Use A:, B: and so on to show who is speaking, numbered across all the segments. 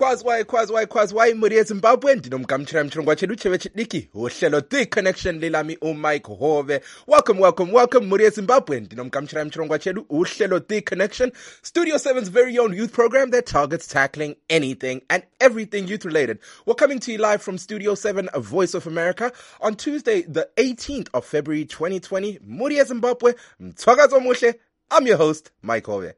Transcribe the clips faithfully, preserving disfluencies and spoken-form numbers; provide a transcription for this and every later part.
A: Kwazwai, kwazwai, kwazwai, muri eZimbabwe, ndinomgamchira mchirongwa chedu chevechidiki, uhlelo The Connection lilami uMike Hove. Welcome, welcome, welcome, muri eZimbabwe, ndinomgamchira mchirongwa chedu, uhlelo The Connection, Studio seven's very own youth program that targets tackling anything and everything youth related. We're coming to you live from Studio seven, Voice of America, on Tuesday, the eighteenth of February, twenty twenty. Muri eZimbabwe, mthwakazo muhle, I'm your host, Mike Hove.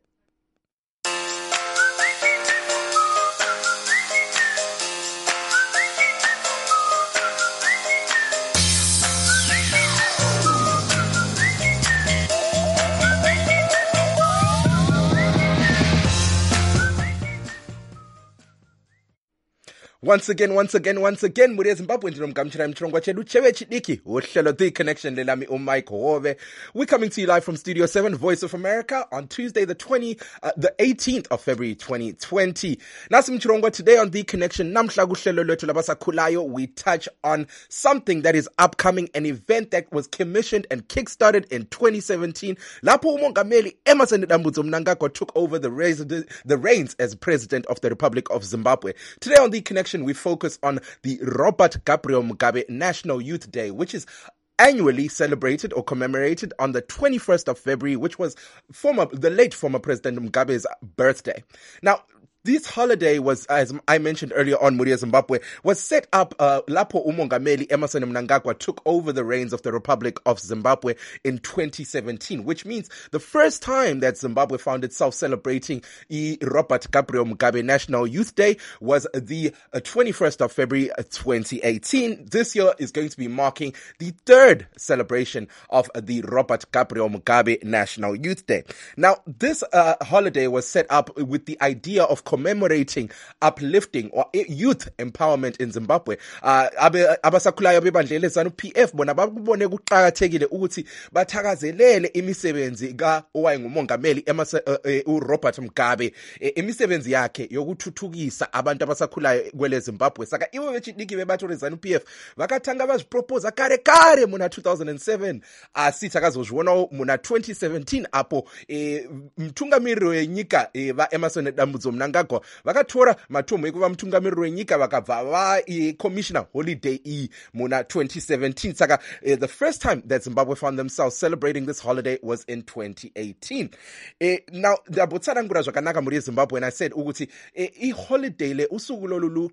A: Once again, once again, once again, muri eZimbabwe, ndinomgamchira mchirongwa chedu chevechidiki, uhlelo The Connection lelami uMike Hove. We're coming to you live from Studio seven, Voice of America, on Tuesday, the twenty, uh, the eighteenth of February, twenty twenty. Nasi mchirongwa, today on The Connection, namhla kuhlelo lwethu labasakhulayo, we touch on something that is upcoming, an event that was commissioned and kickstarted in twenty seventeen. Lapho umongameli Emmerson Dambudzo Mnangagwa took over the reins, the, the reins as President of the Republic of Zimbabwe. Today on The Connection, we focus on the Robert Gabriel Mugabe National Youth Day, which is annually celebrated or commemorated on the twenty-first of February, which was former, the late former President Mugabe's birthday. Now, this holiday was, as I mentioned earlier on, muri eZimbabwe, was set up uh, lapho umongameli Emmerson Mnangagwa took over the reins of the Republic of Zimbabwe in twenty seventeen, which means the first time that Zimbabwe found itself celebrating the Robert Gabriel Mugabe National Youth Day was the uh, twenty-first of February twenty eighteen. This year is going to be marking the third celebration of the Robert Gabriel Mugabe National Youth Day. Now, this uh, holiday was set up with the idea of commemorating, uplifting, or youth empowerment in Zimbabwe. Uh, abasakhulayo bebandlele zanu P F bona babone kuqhakathekile ukuthi bathakazelele imisebenzi ka owayengumongameli uRobert Mugabe, imisebenzi yakhe yokuthuthukisa abantu abasakhulayo kwele Zimbabwe. Saka iwe bechidiki bebathore zanu P F vakathanga bazipropose kare kare muna two thousand seven, asithi akazozviona muna twenty seventeen apo mtungamiri wenyika va Emmerson Dambudzo Mnangagwa vakatora matombo ekuva mutungamiriri wenyika vakabva va commissioner holiday e muna twenty seventeen. Saka uh, the first time that Zimbabwe found themselves celebrating this holiday was in twenty eighteen. Uh, now ndabotsanangura zvakanaka muri eZimbabwe, and I said ukuthi uh, i holiday le usuku lolu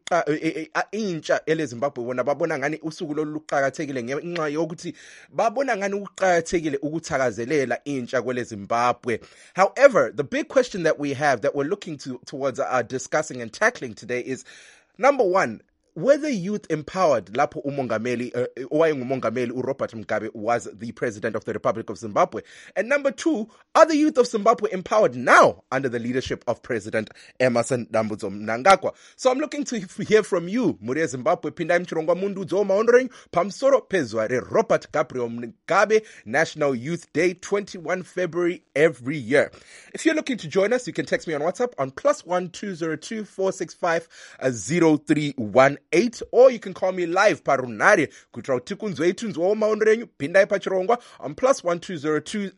A: intsha ele Zimbabwe bona babona ngani usuku lolu luqhakathekile ngenxa yokuthi babona ngani uqhakathekile ukuthakazelela intsha kwele Zimbabwe. However, the big question that we have that we're looking to towards uh, discussing and tackling today is, number one, whether youth empowered lapho umongameli uh, owayengumongameli uRobert Mugabe was the president of the Republic of Zimbabwe, and number two, are the youth of Zimbabwe empowered now under the leadership of President Emmerson Dambudzo Mnangagwa? So I'm looking to hear from you, muri eZimbabwe, pindai mchirongwa mundu dzo maondorenyu pamsoro pezwa re Robert Gabriel Mugabe National Youth Day, twenty-first of February every year. If you're looking to join us, you can text me on WhatsApp on plus one two zero two four six five zero three one eight, or you can call me live parunare kutra tikunzwe itunzwa maondorenyu pindai pachirongwa on plus one two zero two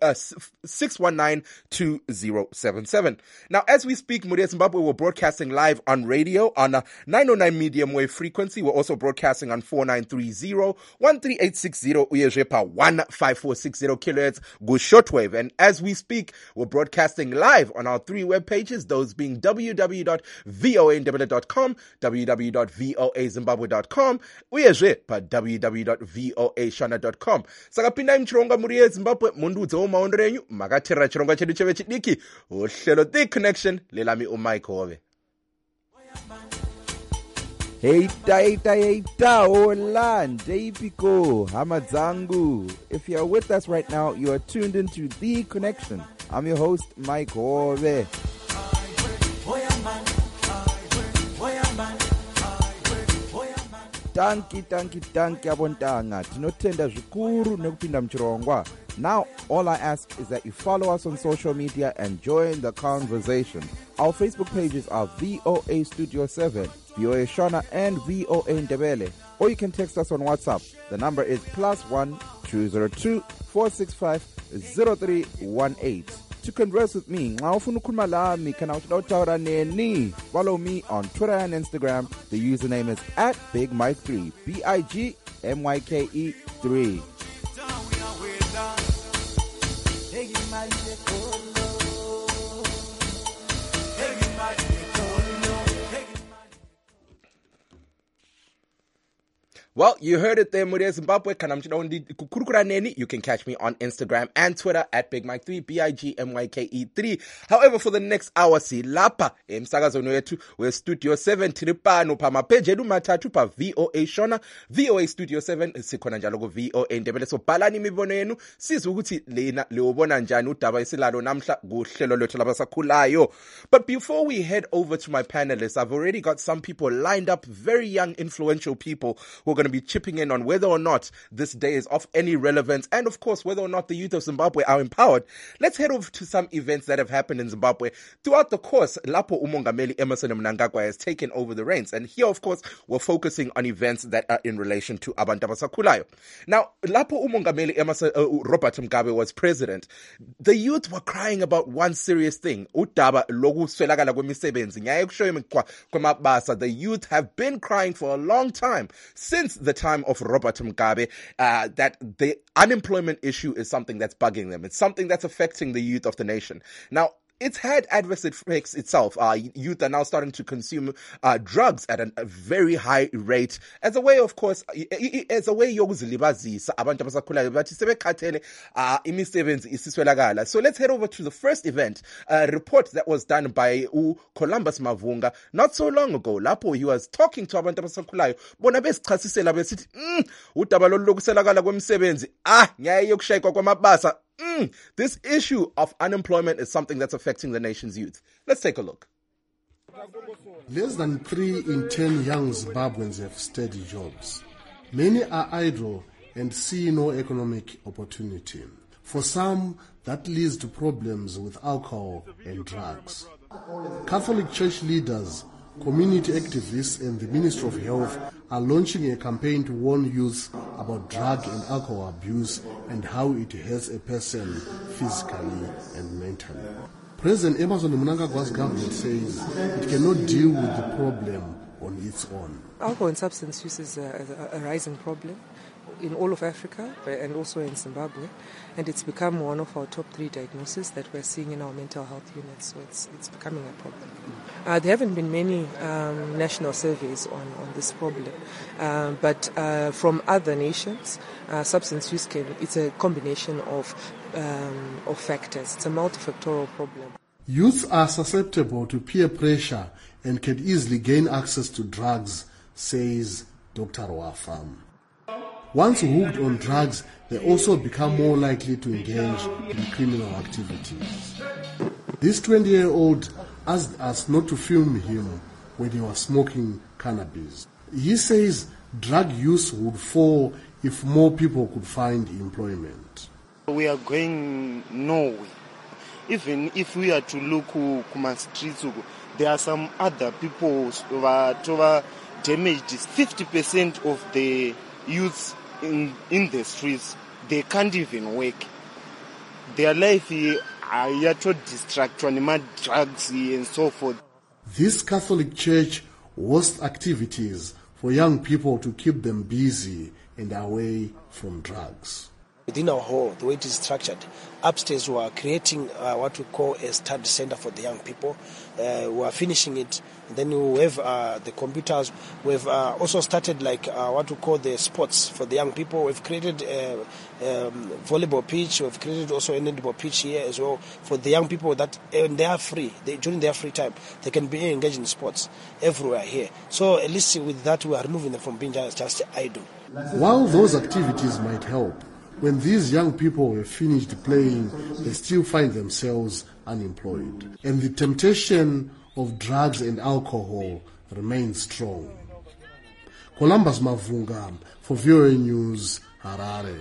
A: six one nine two zero seven seven. Now, as we speak, muri eZimbabwe, we're broadcasting live on radio on a nine oh nine medium wave frequency. We're also broadcasting on four nine three zero, one three eight six zero uyejepa one five four six zero kilohertz go shortwave. And as we speak, we're broadcasting live on our three web pages, those being w w w dot voa ndebele dot com, w w w dot voa zimbabwe dot com, uyezve pa w w w dot voa shona dot com. Saka pindai mchirongwa muri eZimbabwe mundu dzewo maondorenyu makatera chirongwa chedu chevechidiki, uhlelo The Connection lelami uMike Hove.
B: Heita heita heita hola ndeipiko hamadzangu. If you are with us right now, you are tuned into The Connection. I'm your host Mike Hove. Tanki tanki tanki abontanga tinotenda zvikuru nekupinda mchirongwa. Now all I ask is that you follow us on social media and join the conversation. Our Facebook pages are V O A Studio seven, V O A Shona, and V O A Ndebele. Or you can text us on WhatsApp. The number is plus one two zero two four six five zero three one eight. to converse with me, nxa ufuna ukukhuluma lami kana uthanda ukutawula neni, follow me on Twitter and Instagram. The username is at Big Mike three, B I G M Y K E three.
A: Well, you heard it there, Muria Zimbabwe. You can catch me on Instagram and Twitter at Big Mike three, B I G M Y K E three. However, for the next hour, si lapa emsakazweni wethu we Studio seven tiripano pa mapage edu matatu pa V O A Shona, V O A Studio seven sikhona njalo ku V O A Ndebele. So bhalani imibono yenu sizwe ukuthi lena leobona njani udaba isilalo namhla kuhlelo lwethu labasakhulayo. But before we head over to my panelists, I've already got some people lined up, very young, influential people who are going to be chipping in on whether or not this day is of any relevance, and of course whether or not the youth of Zimbabwe are empowered. Let's head over to some events that have happened in Zimbabwe throughout the course. Lapho uMongameli Emmerson Mnangagwa has taken over the reins, and here of course we're focusing on events that are in relation to abantu abasakhulayo. Now lapho uMongameli Emmerson uh, Robert Mugabe was president, the youth were crying about one serious thing, udaba lokuswelakala kwemisebenzi. Ngiyaye kushoyo kwamabasa. The youth have been crying for a long time, since the time of Robert Mugabe, uh, that the unemployment issue is something that's bugging them. It's something that's affecting the youth of the nation. Now, it's had adverse effects itself. Uh, youth are now starting to consume uh, drugs at an, a very high rate as a way, of course, as a way yokuzilibazisa abantu abasakhulayo bathi sebekhathele uh, imisebenzi isiswelakala. So let's head over to the first event, a report that was done by U Columbus Mavunga not so long ago. Lapho he was talking to abantu abasakhulayo bona besichasisela besithi mm udaba lolu lokuswelakala kwemisebenzi ah nyaye yokushayikwa kwamabasa. Mm, this issue of unemployment is something that's affecting the nation's youth. Let's take a look.
C: Less than three in ten young Zimbabweans have steady jobs. Many are idle and see no economic opportunity. For some, that leads to problems with alcohol and drugs. Catholic Church leaders, community activists and the Ministry of Health are launching a campaign to warn youth about drug and alcohol abuse and how it hurts a person physically and mentally. President Emmerson Mnangagwa's government says it cannot deal with the problem on its own.
D: Alcohol and substance use is a, a, a rising problem in all of Africa and also in Zimbabwe, and it's become one of our top three diagnoses that we're seeing in our mental health units, so it's it's becoming a problem. Uh, there haven't been many um, national surveys on, on this problem, uh, but uh, from other nations, uh, substance use can, it's a combination of, um, of factors. It's a multifactorial problem.
C: Youth are susceptible to peer pressure and can easily gain access to drugs, says Doctor Wafam. Once hooked on drugs, they also become more likely to engage in criminal activities. This twenty-year-old asked us not to film him when he was smoking cannabis. He says drug use would fall if more people could find employment.
E: We are going nowhere. Even if we are to look at streets, there are some other people who are damaged. fifty percent of the youths in, in the streets, they can't even work. Their life is to distraction, drugs and so forth.
C: This Catholic Church hosts activities for young people to keep them busy and away from drugs.
F: Within our hall, the way it is structured, upstairs we are creating uh, what we call a study center for the young people. Uh, we are finishing it. And then we have uh, the computers. We've uh, also started like uh, what we call the sports for the young people. We've created a, um, volleyball pitch. We've created also a netball pitch here as well for the young people that when they are free, they, during their free time, they can be engaged in sports everywhere here. So at least with that, we are removing them from being just, just idle.
C: While those activities might help, when these young people have finished playing, they still find themselves unemployed. And the temptation of drugs and alcohol remains strong. Columbus Mavunga for V O A News, Harare.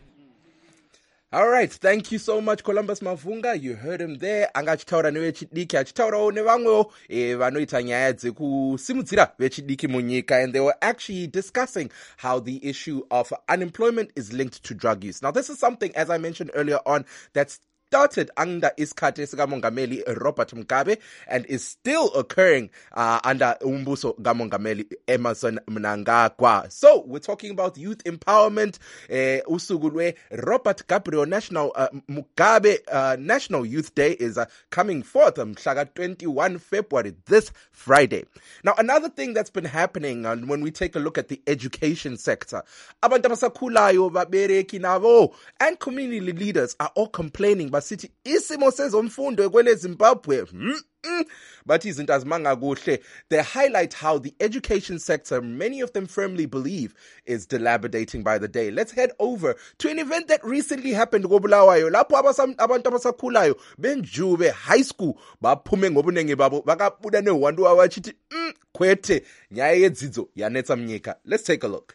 A: All right, thank you so much, Columbus Mavunga. You heard him there. Angachitaura newe chidiki, achitaura nevangwewo e vanoita nyaya dzekusimudzira vechidiki munyika, and they were actually discussing how the issue of unemployment is linked to drug use. Now, this is something, as I mentioned earlier on, that's started under isikhathi sikamongameli Robert Mugabe and is still occurring uh, under umbuso kamongameli Emmerson Mnangagwa. So we're talking about youth empowerment. Uh, usuku lwe Robert Gabriel National uh, Mugabe uh, National Youth Day is uh, coming forth on twenty-first February, this Friday. Now, another thing that's been happening, and uh, when we take a look at the education sector, abantu abasakhulayo, babereki nabo, and community leaders are all complaining basithi isimo sezomfundo kwele Zimbabwe Mm-mm. But izinto azimanga kuhle. They highlight how the education sector, many of them firmly believe, is dilapidating by the day. Let's head over to an event that recently happened koBulawayo. Lapho abantu abasakhulayo benjube high school baphume ngobunengi babo bakabuda newantu awachithi mm kwethe nyaya yedzidzo yanetsa mnyika. Let's take a look.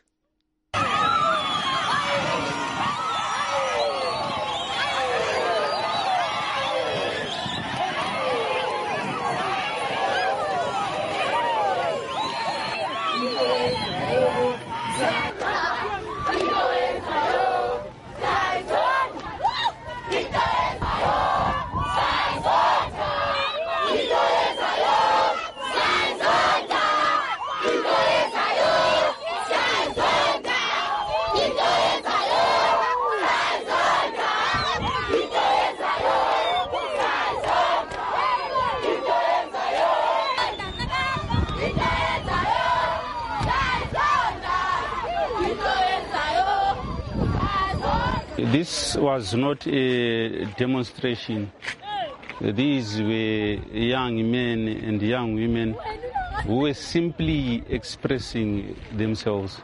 G: This was not a demonstration. These were young men and young women who were simply expressing themselves.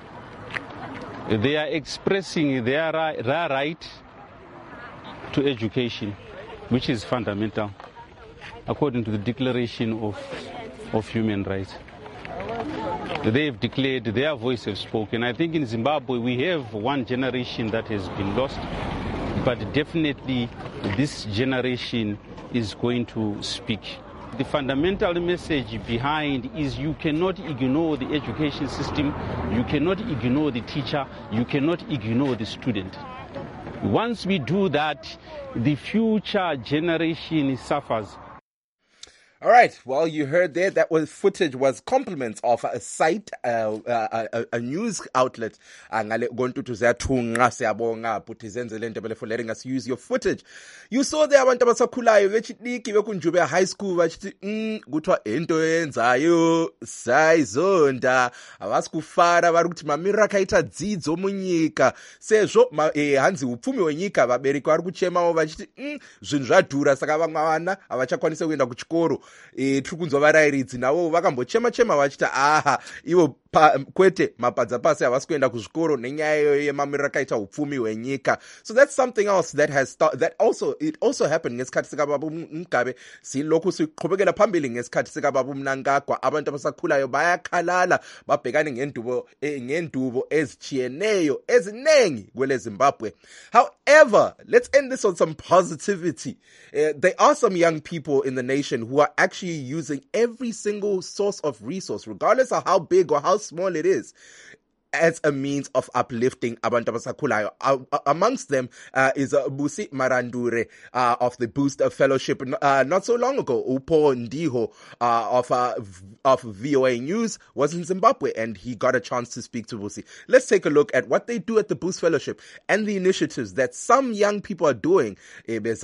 G: They are expressing their, their right to education, which is fundamental, according to the Declaration of, of Human Rights. They have declared, their voice have spoken. I think in Zimbabwe we have one generation that has been lost, but definitely this generation is going to speak. The fundamental message behind is you cannot ignore the education system, you cannot ignore the teacher, you cannot ignore the student. Once we do that, the future generation suffers.
A: All right. Well, you heard there that was footage was compliments of a site, uh, uh, a, a news outlet. Going to Zatunga Siabonga Putizenzele for letting us use your footage. You saw there abantu abasakhulayo bechitiki bekunjube high school bachithi mm kuthiwa into yenzayo sayizonda abasikufara bari kuti mamira kaita dzidzo munyika sezvo eh hanzi upfumi wenyika vabereki vari kuchemawo vachithi mm zvinhu zvadhura saka vamwe vana avachakwanisa kuenda kuchikoro. E, tiri kunzwa varairidzi navo vakambochema chema vachita aha ivo pa, kwete mapadza pasi havasi kuenda kuzvikoro nenyaya yemamiriro akaita upfumi hwenyika. So that's something else that has start, that also it also happened ngesikhathi sikaBaba Mugabe. Silokhu siqhubekela phambili ngesikhathi sikaBaba Mnangagwa. Abantu abasakhulayo bayakhalala babhekane ngendubo eh, ngendubo ezichiyeneyo ezinengi kwele Zimbabwe. However, let's end this on some positivity. Uh, there are some young people in the nation who are actually using every single source of resource, regardless of how big or how small it is, as a means of uplifting abantu abasakhulayo. Uh, amongst them uh, is uh, Busi Marandure uh, of the Boost Fellowship. Uh, not so long ago, Upo Ndiho uh, of uh, of V O A News was in Zimbabwe, and he got a chance to speak to Busi. Let's take a look at what they do at the Boost Fellowship and the initiatives that some young people are doing. Let's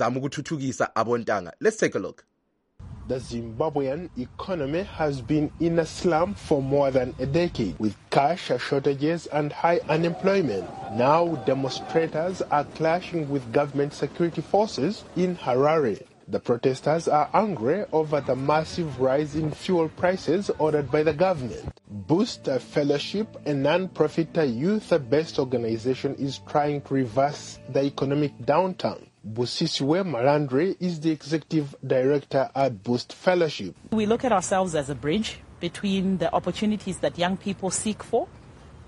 A: take a look.
H: The Zimbabwean economy has been in a slump for more than a decade, with cash shortages and high unemployment. Now demonstrators are clashing with government security forces in Harare. The protesters are angry over the massive rise in fuel prices ordered by the government. Boost Fellowship, a non-profit youth-based organization, is trying to reverse the economic downturn. Busisiwe Marandre is the executive director at Boost Fellowship.
I: We look at ourselves as a bridge between the opportunities that young people seek for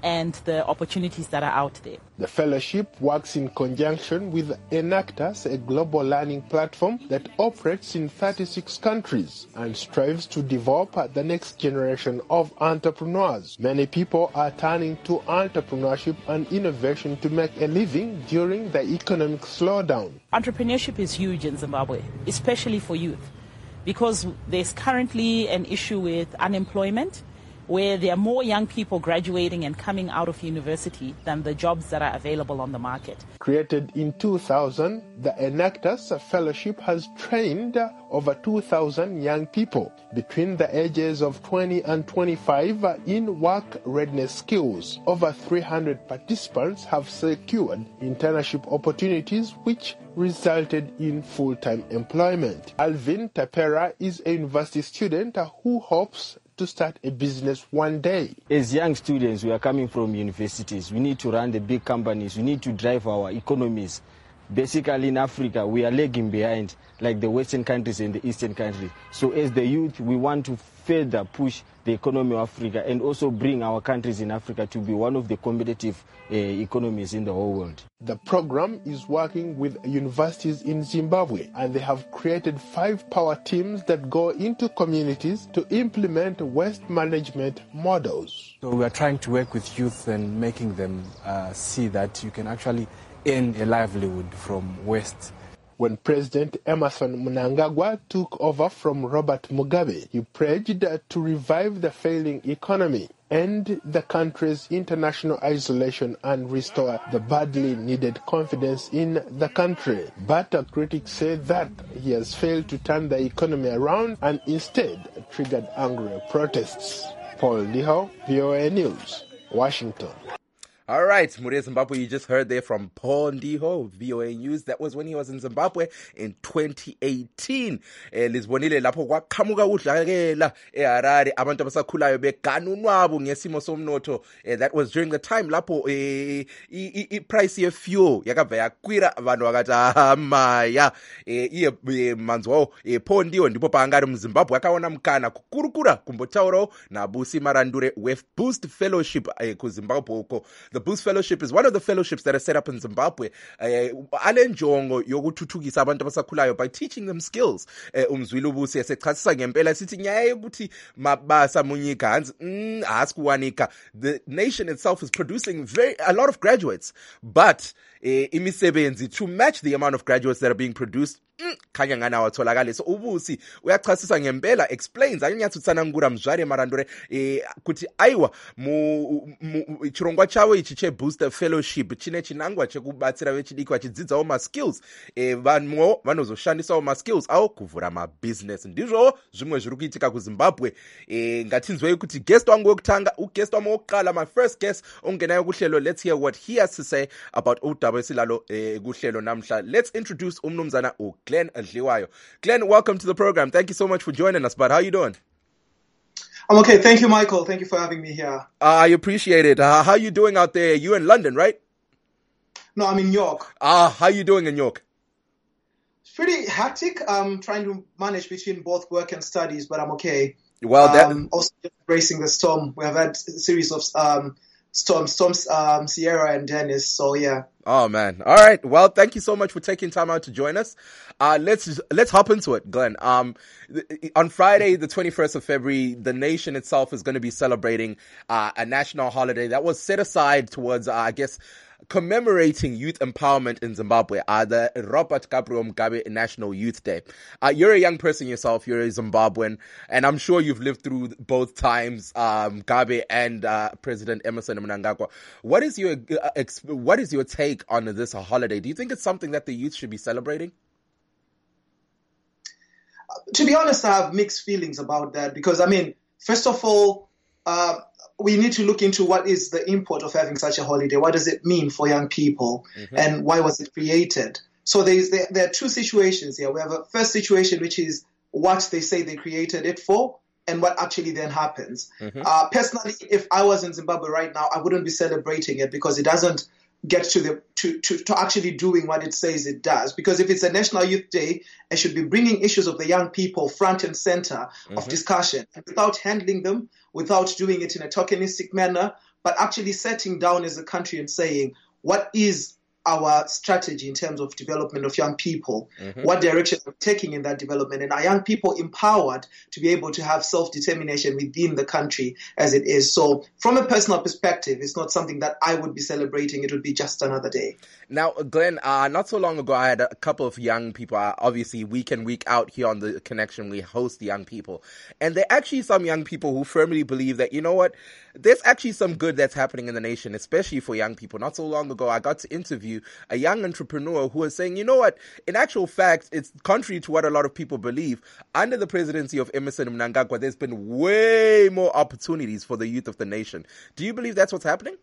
I: and the opportunities that are out there.
H: The fellowship works in conjunction with Enactus, a global learning platform that operates in thirty-six countries and strives to develop the next generation of entrepreneurs. Many people are turning to entrepreneurship and innovation to make a living during the economic slowdown.
I: Entrepreneurship is huge in Zimbabwe, especially for youth, because there's currently an issue with unemployment, where there are more young people graduating and coming out of university than the jobs that are available on the market.
H: Created in two thousand, the Enactus Fellowship has trained over two thousand young people between the ages of twenty and twenty-five in work readiness skills. Over three hundred participants have secured internship opportunities which resulted in full-time employment. Alvin Tapera is a university student who hopes to start a business one day.
J: As young students, we are coming from universities. We need to run the big companies. We need to drive our economies. Basically, in Africa, we are lagging behind, like the Western countries and the Eastern countries. So as the youth, we want to further push the economy of Africa and also bring our countries in Africa to be one of the competitive uh, economies in the whole world.
H: The program is working with universities in Zimbabwe, and they have created five power teams that go into communities to implement waste management models.
K: So we are trying to work with youth and making them uh, see that you can actually earn a livelihood from waste.
H: When President Emmerson Mnangagwa took over from Robert Mugabe, he pledged to revive the failing economy, end the country's international isolation, and restore the badly needed confidence in the country. But critics say that he has failed to turn the economy around and instead triggered angry protests. Paul Liho, V O A News, Washington.
A: All right, Mure Zimbabwe, you just heard there from Paul Ndiho, V O A News. That was when he was in Zimbabwe in twenty eighteen. Eh, Lizbonile lapho kwaqhamuka udlakela eHarare abantu abasakhulayo beganunwabo ngesimo somnotho. Eh, that was during the time lapho eh i price ye fuel yakava yakwira abantu akata amaya eh iye manzwawo eh Paul Ndiho ndipo pangari muZimbabwe akaona mkana kukurukura kumbotauro na Busi Marandure with Boost Fellowship eh ku Zimbabwe uko. The Boost Fellowship is one of the fellowships that are set up in Zimbabwe. Alenjongo yokuthuthukisa abantu abasakhulayo by teaching them skills. Umzwili ubusi esechasisa ngempela sithi nyaye ukuthi mabasa munyika hansi mm asikuwanika. The nation itself is producing very a lot of graduates, but imisebenzi to match the amount of graduates that are being produced khanya ngana watholakala. So ubusi uyachasisa ngempela explains akunyathi utsanangura mzwari Marandure eh kuti aiwa mu chirongwa chawo ichi che Booster Fellowship chine chinangwa chekubatsira vechidiki vachidzidzawo ma skills eh vanhu vanozoshandisawo ma skills awo kuvhura ma business. Ndizvo zvimwe zviri kuitika kuZimbabwe. Eh ngatinzwei kuti guest wangu wokutanga uguest wami wokuqala, my first guest ongenayo kuhlelo. Let's hear what he has to say about udaba esilalo eh kuhlelo namhla. Let's introduce umnumzana u Glenn Adliwayo. Glenn, welcome to the program. Thank you so much for joining us. But how are you doing?
L: I'm okay. Thank you, Michael. Thank you for having me here.
A: Uh, I appreciate it. Uh, how are you doing out there? You in London, right?
L: No, I'm in York.
A: Ah, uh, how are you doing in York?
L: It's pretty hectic. I'm trying to manage between both work and studies, but I'm okay.
A: Well, that
L: um, also embracing the storm. We have had a series of um, storms, storms, um, Sierra and Dennis. So yeah.
A: Oh man. All right. Well, thank you so much for taking time out to join us. Uh, let's, let's hop into it, Glenn. Um, th- on Friday, the twenty-first of February, the nation itself is going to be celebrating, uh, a national holiday that was set aside towards, uh, I guess, commemorating youth empowerment in Zimbabwe, uh, the Robert Gabriel Mugabe National Youth Day. Uh, you're a young person yourself, you're a Zimbabwean, and I'm sure you've lived through both times, um, Mugabe and, uh, President Emmerson Mnangagwa. What is your, uh, ex- what is your take on this holiday? Do you think it's something that the youth should be celebrating?
L: Uh, to be honest, I have mixed feelings about that because, I mean, first of all, uh, we need to look into what is the import of having such a holiday. What does it mean for young people, mm-hmm. and why was it created? So there, is, there, there are two situations here. We have a first situation, which is what they say they created it for and what actually then happens. Mm-hmm. Uh, personally, if I was in Zimbabwe right now, I wouldn't be celebrating it because it doesn't get to the to, to, to actually doing what it says it does. Because if it's a National Youth Day, it should be bringing issues of the young people front and center mm-hmm. of discussion. And without handling them, without doing it in a tokenistic manner, but actually setting down as a country and saying, what is our strategy in terms of development of young people, mm-hmm. what direction we're taking in that development, and are young people empowered to be able to have self-determination within the country as it is. So from a personal perspective, it's not something that I would be celebrating. It would be just another day.
A: Now, Glenn, uh, not so long ago, I had a couple of young people, uh, obviously week in, week out here on The Connection, we host young people. And there are actually some young people who firmly believe that, you know what, there's actually some good that's happening in the nation, especially for young people. Not so long ago, I got to interview a young entrepreneur who was saying, you know what, in actual fact, it's contrary to what a lot of people believe. Under the presidency of Emmerson Mnangagwa, there's been way more opportunities for the youth of the nation. Do you believe that's what's happening?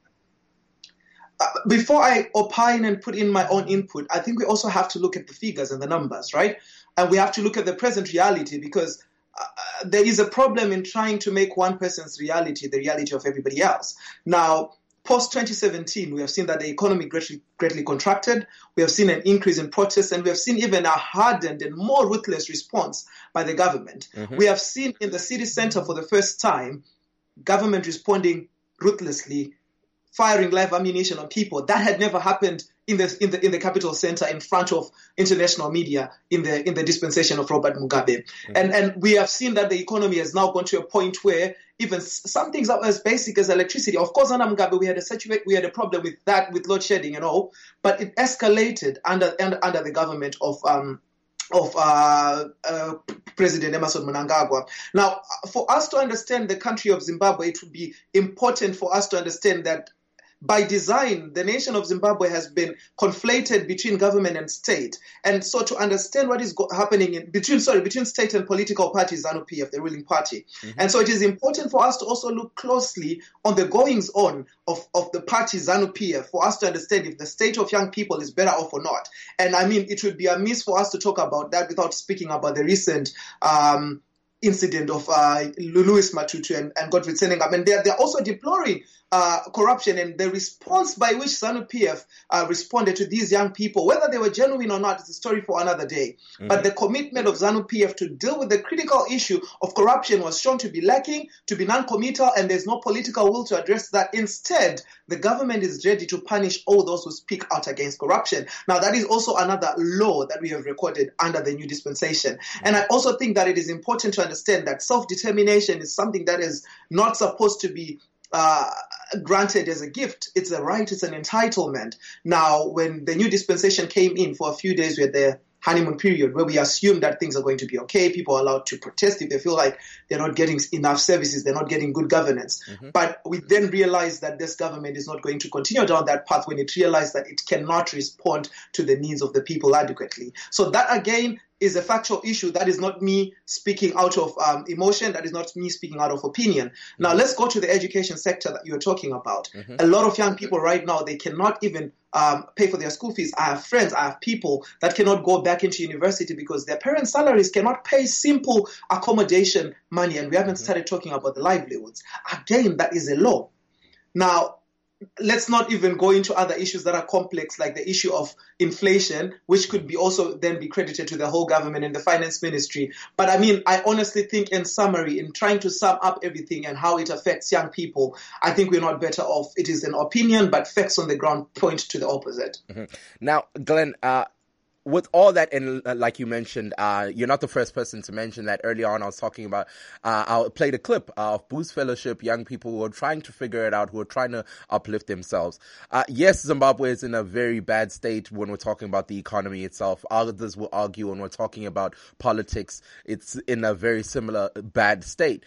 L: Uh, before I opine and put in my own input, I think we also have to look at the figures and the numbers, right? And we have to look at the present reality, because uh, there is a problem in trying to make one person's reality the reality of everybody else. Now, post twenty seventeen, we have seen that the economy greatly, greatly contracted. We have seen an increase in protests, and we have seen even a hardened and more ruthless response by the government. Mm-hmm. We have seen in the city center for the first time, government responding ruthlessly, firing live ammunition on people. That had never happened in the in the in the capital center in front of international media in the in the dispensation of Robert Mugabe. Mm-hmm. And and we have seen that the economy has now gone to a point where even some things are as basic as electricity. Of course, under Mugabe we had a situa- we had a problem with that, with load shedding and all, but it escalated under under, under the government of um of uh, uh, President Emmerson Mnangagwa. Now, for us to understand the country of Zimbabwe, it would be important for us to understand that by design, the nation of Zimbabwe has been conflated between government and state. And so to understand what is go- happening in between, sorry, between state and political parties, ZANU P F, the ruling party. Mm-hmm. And so it is important for us to also look closely on the goings on of, of the party ZANU P F for us to understand if the state of young people is better off or not. And I mean, it would be amiss for us to talk about that without speaking about the recent um, incident of uh, Louis Matutu and, and Godfrey Senengam. And they're, they're also deploring uh, corruption and the response by which ZANU P F uh, responded to these young people. Whether they were genuine or not is a story for another day. Mm-hmm. But the commitment of ZANU P F to deal with the critical issue of corruption was shown to be lacking, to be non-committal, and there's no political will to address that. Instead, the government is ready to punish all those who speak out against corruption. Now, that is also another law that we have recorded under the new dispensation. Mm-hmm. And I also think that it is important to understand that self-determination is something that is not supposed to be uh, granted as a gift. It's a right, it's an entitlement. Now, when the new dispensation came in for a few days, we had the honeymoon period where we assume that things are going to be okay. People are allowed to protest if they feel like they're not getting enough services, they're not getting good governance. Mm-hmm. But we then realized that this government is not going to continue down that path when it realized that it cannot respond to the needs of the people adequately. So that, again, is a factual issue. That is not me speaking out of um, emotion. That is not me speaking out of opinion. Mm-hmm. Now, let's go to the education sector that you're talking about. Mm-hmm. A lot of young people right now, they cannot even um, pay for their school fees. I have friends, I have people that cannot go back into university because their parents' salaries cannot pay simple accommodation money. And we haven't mm-hmm. started talking about the livelihoods. Again, that is a law. Now, let's not even go into other issues that are complex, like the issue of inflation, which could be also then be credited to the whole government and the finance ministry. But I mean, I honestly think, in summary, in trying to sum up everything and how it affects young people, I think we're not better off. It is an opinion, but facts on the ground point to the opposite.
A: Mm-hmm. Now, Glenn, uh, with all that, and uh, like you mentioned, uh, you're not the first person to mention that. Early on, I was talking about, uh, I played a clip uh, of Boost Fellowship, young people who are trying to figure it out, who are trying to uplift themselves. Uh, yes, Zimbabwe is in a very bad state when we're talking about the economy itself. Others will argue when we're talking about politics, it's in a very similar bad state.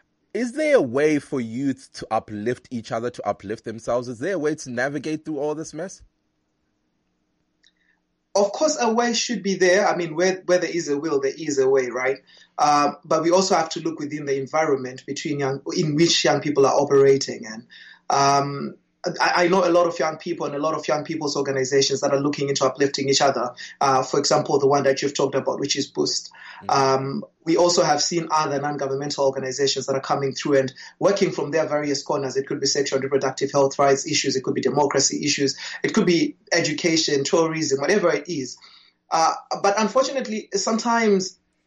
A: Is there a way for youth to uplift each other, to uplift themselves? Is there a way to navigate through all this mess?
L: Of course, a way should be there. I mean, where, where there is a will, there is a way, right? Uh, but we also have to look within the environment between young, in which young people are operating. And um, I, I know a lot of young people and a lot of young people's organizations that are looking into uplifting each other. Uh, for example, the one that you've talked about, which is Boost. Mm-hmm. Um, we also have seen other non-governmental organizations that are coming through and working from their various corners. It could be sexual and reproductive health rights issues. It could be democracy issues. It could be education, tourism, whatever it is. Uh, but unfortunately, sometimes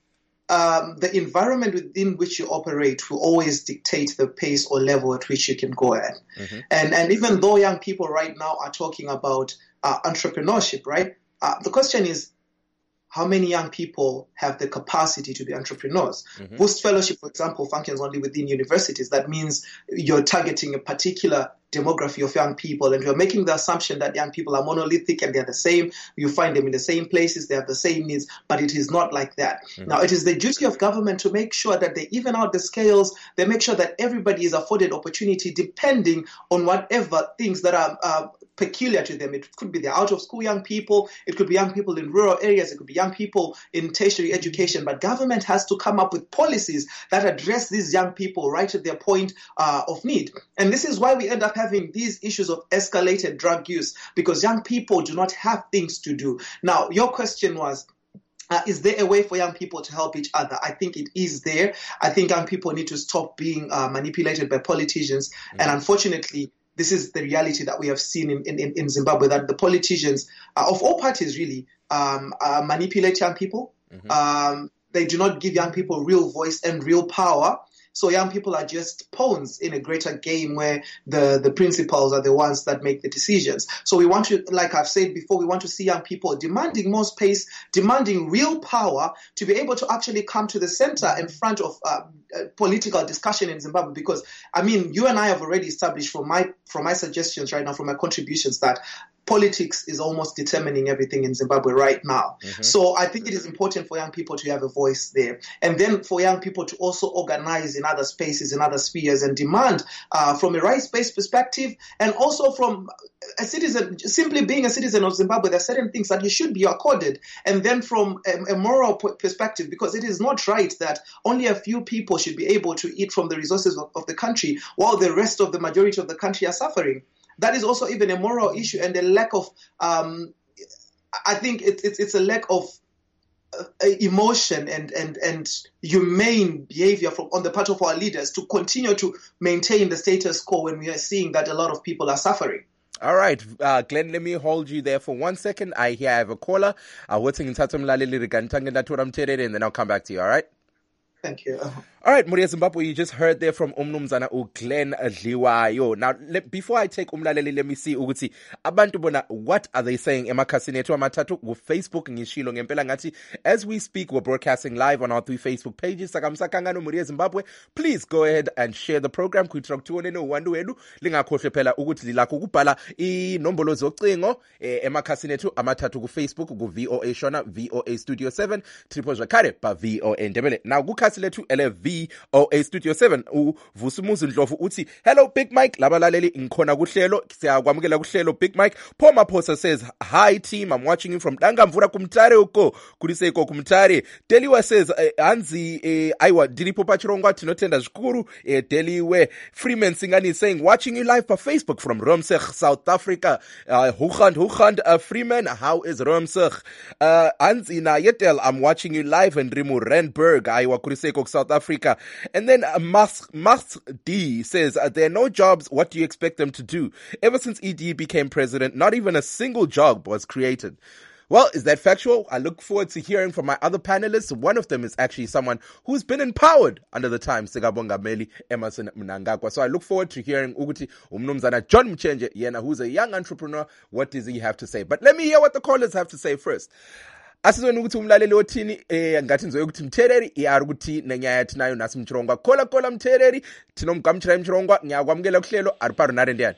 L: um, the environment within which you operate will always dictate the pace or level at which you can go at. Mm-hmm. And and even though young people right now are talking about uh, entrepreneurship, right? Uh, the question is, how many young people have the capacity to be entrepreneurs? Mm-hmm. Boost Fellowship, for example, functions only within universities. That means you're targeting a particular demography of young people, and you're making the assumption that young people are monolithic and they're the same. You find them in the same places, they have the same needs, but it is not like that. Mm-hmm. Now, it is the duty of government to make sure that they even out the scales, they make sure that everybody is afforded opportunity depending on whatever things that are uh, peculiar to them. It could be the out-of-school young people, it could be young people in rural areas, it could be young people in tertiary education, but government has to come up with policies that address these young people right at their point uh, of need. And this is why we end up having these issues of escalated drug use, because young people do not have things to do. Now, your question was, Uh, is there a way for young people to help each other? I think it is there. I think young people need to stop being uh, manipulated by politicians. Mm-hmm. And unfortunately, this is the reality that we have seen in, in, in Zimbabwe, that the politicians uh, of all parties really um, uh, manipulate young people. Mm-hmm. Um, they do not give young people real voice and real power. So young people are just pawns in a greater game where the, the principals are the ones that make the decisions. So we want to, like I've said before, we want to see young people demanding more space, demanding real power to be able to actually come to the center in front of uh, uh, political discussion in Zimbabwe. Because, I mean, you and I have already established from my, from my suggestions right now, from my contributions, that politics is almost determining everything in Zimbabwe right now. Mm-hmm. So I think it is important for young people to have a voice there. And then for young people to also organize in other spaces, in other spheres, and demand uh, from a rights-based perspective, and also from a citizen, simply being a citizen of Zimbabwe, there are certain things that you should be accorded. And then from a, a moral perspective, because it is not right that only a few people should be able to eat from the resources of, of the country while the rest of the majority of the country are suffering. That is also even a moral issue, and a lack of, um, I think it, it, it's a lack of uh, emotion and, and, and humane behavior from on the part of our leaders to continue to maintain the status quo when we are seeing that a lot of people are suffering.
A: All right, uh, Glenn, let me hold you there for one second. I hear I have a caller. Uh, and then I'll come back to you, all right?
L: Thank you.
A: All right, Muria Zimbabwe, you just heard there from Umnumzana U Glenn Dliwayo. Now, let, before I take Umlaleli, let me see ukuthi abantu bona, what are they saying emakhasini ethu amathathu ku Facebook ngishilo ngempela ngathi. As we speak, we're broadcasting live on our three Facebook pages. Sakamsakangano Muria Zimbabwe, please go ahead and share the program. Kuitroku tuone no wandu wenu lingakhohle phela ukuthi lilakho ukubhala inombolo zocingo emakhasini ethu amathathu ku Facebook ku V O A Shona, V O A Studio seven, triple zakare pa V O A Ndebele. Now kukhasi lethu ele V O A Studio seven uvusumuzi Ndlovu uthi hello Big Mike, labalaleli ngikhona kuhlelo, siyakwamukela kuhlelo Big Mike. Paul Maphosa says hi team, I'm watching you from Dangamvura kumtare uko kuliseko kumtare. Deliwa says anzi eh, aiwa dilipo pachirongwa tinotenda zvikuru eh, Deliwe. Freeman Singani saying watching you live pa Facebook from Romseg, South Africa. uh, Huchand Huchand uh, Freeman, how is Romseg? uh, anzi na Yetel, I'm watching you live in Rimu Randburg, aiwa kuliseko South Africa. And then uh, Mas, Mas D says, uh, there are no jobs. What do you expect them to do? Ever since E D became president, not even a single job was created. Well, is that factual? I look forward to hearing from my other panelists. One of them is actually someone who's been empowered under the time, Segabonga Meli, Emerson Mnangagwa. So I look forward to hearing Uguti Umnumzana John Mchenje Yena, who's a young entrepreneur. What does he have to say? But let me hear what the callers have to say first. Asizweni ukuthi umlaleli othini eh ngathi ngizoye ukuthi Mthereri iyari ukuthi nenyaya yathi nayo nasi Mchirongwa kola kola Mthereri thinomgamtshira Mchirongwa ngiyakwamukela kuhlelo ariparo nare ndiyani.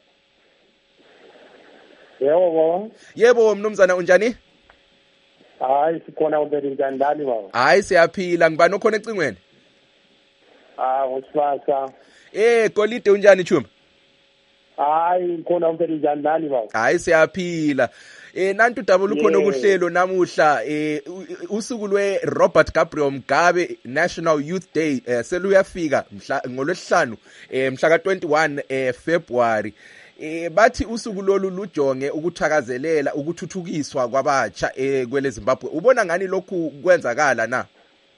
M: Yebo baba.
A: Yebo mnumzana unjani?
M: Hayi sikhona ubeli njani ndani baba?
A: Hayi siyaphila, ngibani okhona ecingweni?
M: Ah usibasa.
A: Eh Golide unjani chuma?
M: Hayi khona ubeli njani ndani baba?
A: Hayi siyaphila. Eh nantu double ukhona kuhlelo namuhla eh usuku lwe Robert Gabriel Mugabe National Youth Day eh seluyafika mhla ngolwesihlanu eh mhla ka twenty-one eh February. Eh bathi usuku lolu lujonge ukuthakazelela ukuthuthukiswa kwabatsha eh kwele Zimbabwe. Ubona ngani lokhu kwenzakala na?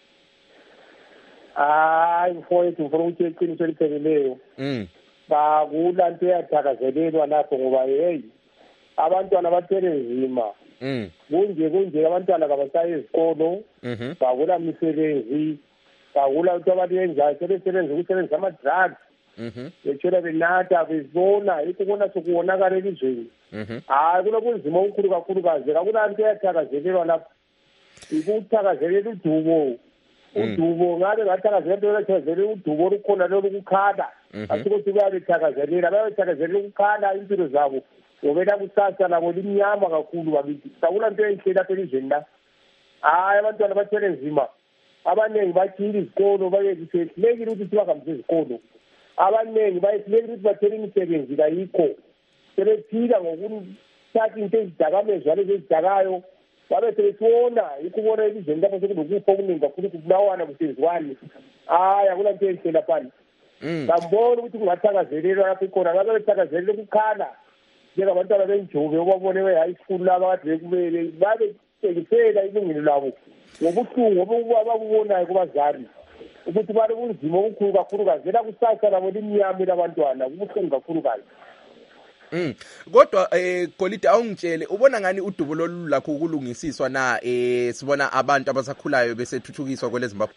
M: Hayi mfowethu ngifuna ukuthi iqiniso elipheleleyo.
A: Mm.
M: Ba kulanto eyathakazelelwa lapho ngoba hey abantwana bathele nzima
A: Mm.
M: kunje kunje abantwana kabasayi ezikolo
A: Mhm.
M: bavula misebenzi bavula ukuthi abantu benzayo sebesebenza ukusebenzisa ama-drugs
A: Mhm.
M: betshona benatha bezibona yikho kona sokuwonakala elizweni
A: Mhm.
M: hayi kunobunzima obukhulu kakhulukazi akulanto eyathakazelelwa lapho ikuthakazelela udubo udubo ngabe ngathakazelela thakazelela udubo olukhona lolukukhala asikuthi kuyabethakazelela bayabethakazelela ukukhala impilo zabo ngobela kusasa labo limnyama kakhulu bakithi akulanto enhle lapha elizweni la hayi abantwana bathwele nzima abaningi bathile izikolo bayehlekile ukuthi sibahambise izikolo abaningi bayehlekile ukuthi bathele imisebenzi kayikho sebephila ngokuthatha into ezidakamezwa lezi ezidakayo babe sebesibona yikho ubona elizweni lapho sekulokufa okuningi kakhulu kubulawana kusenziwani hayi akulanto enhle laphana ngambona ukuthi kungathakazelelwa lapho ikhona ngabe bethakazelele ukukhala njengabantwana benjove obabone be-high school laba kade bekubele babethengisela ilungelo labo ngobuhlungu ababubonayo kubazali ukuthi bale bunzima obukhulu kakhulukazi ela kusasa labo limnyama labantwana kubuhlungu kakhulukazi.
A: Mm. Kodwa eh Kolide awungitshele ubona ngani udubo lolu lakho ukulungisiswa na eh sibona abantu abasakhulayo besethuthukiswa kwele Zimbabwe.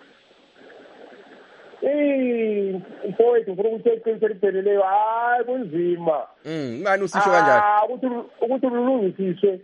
M: Eh mfowethu ufuna ukuthi eqiniso lipheleleyo hayi kunzima.
A: Mm ngani usisho kanjani?
M: Ah ukuthi ukuthi lulungisiswe.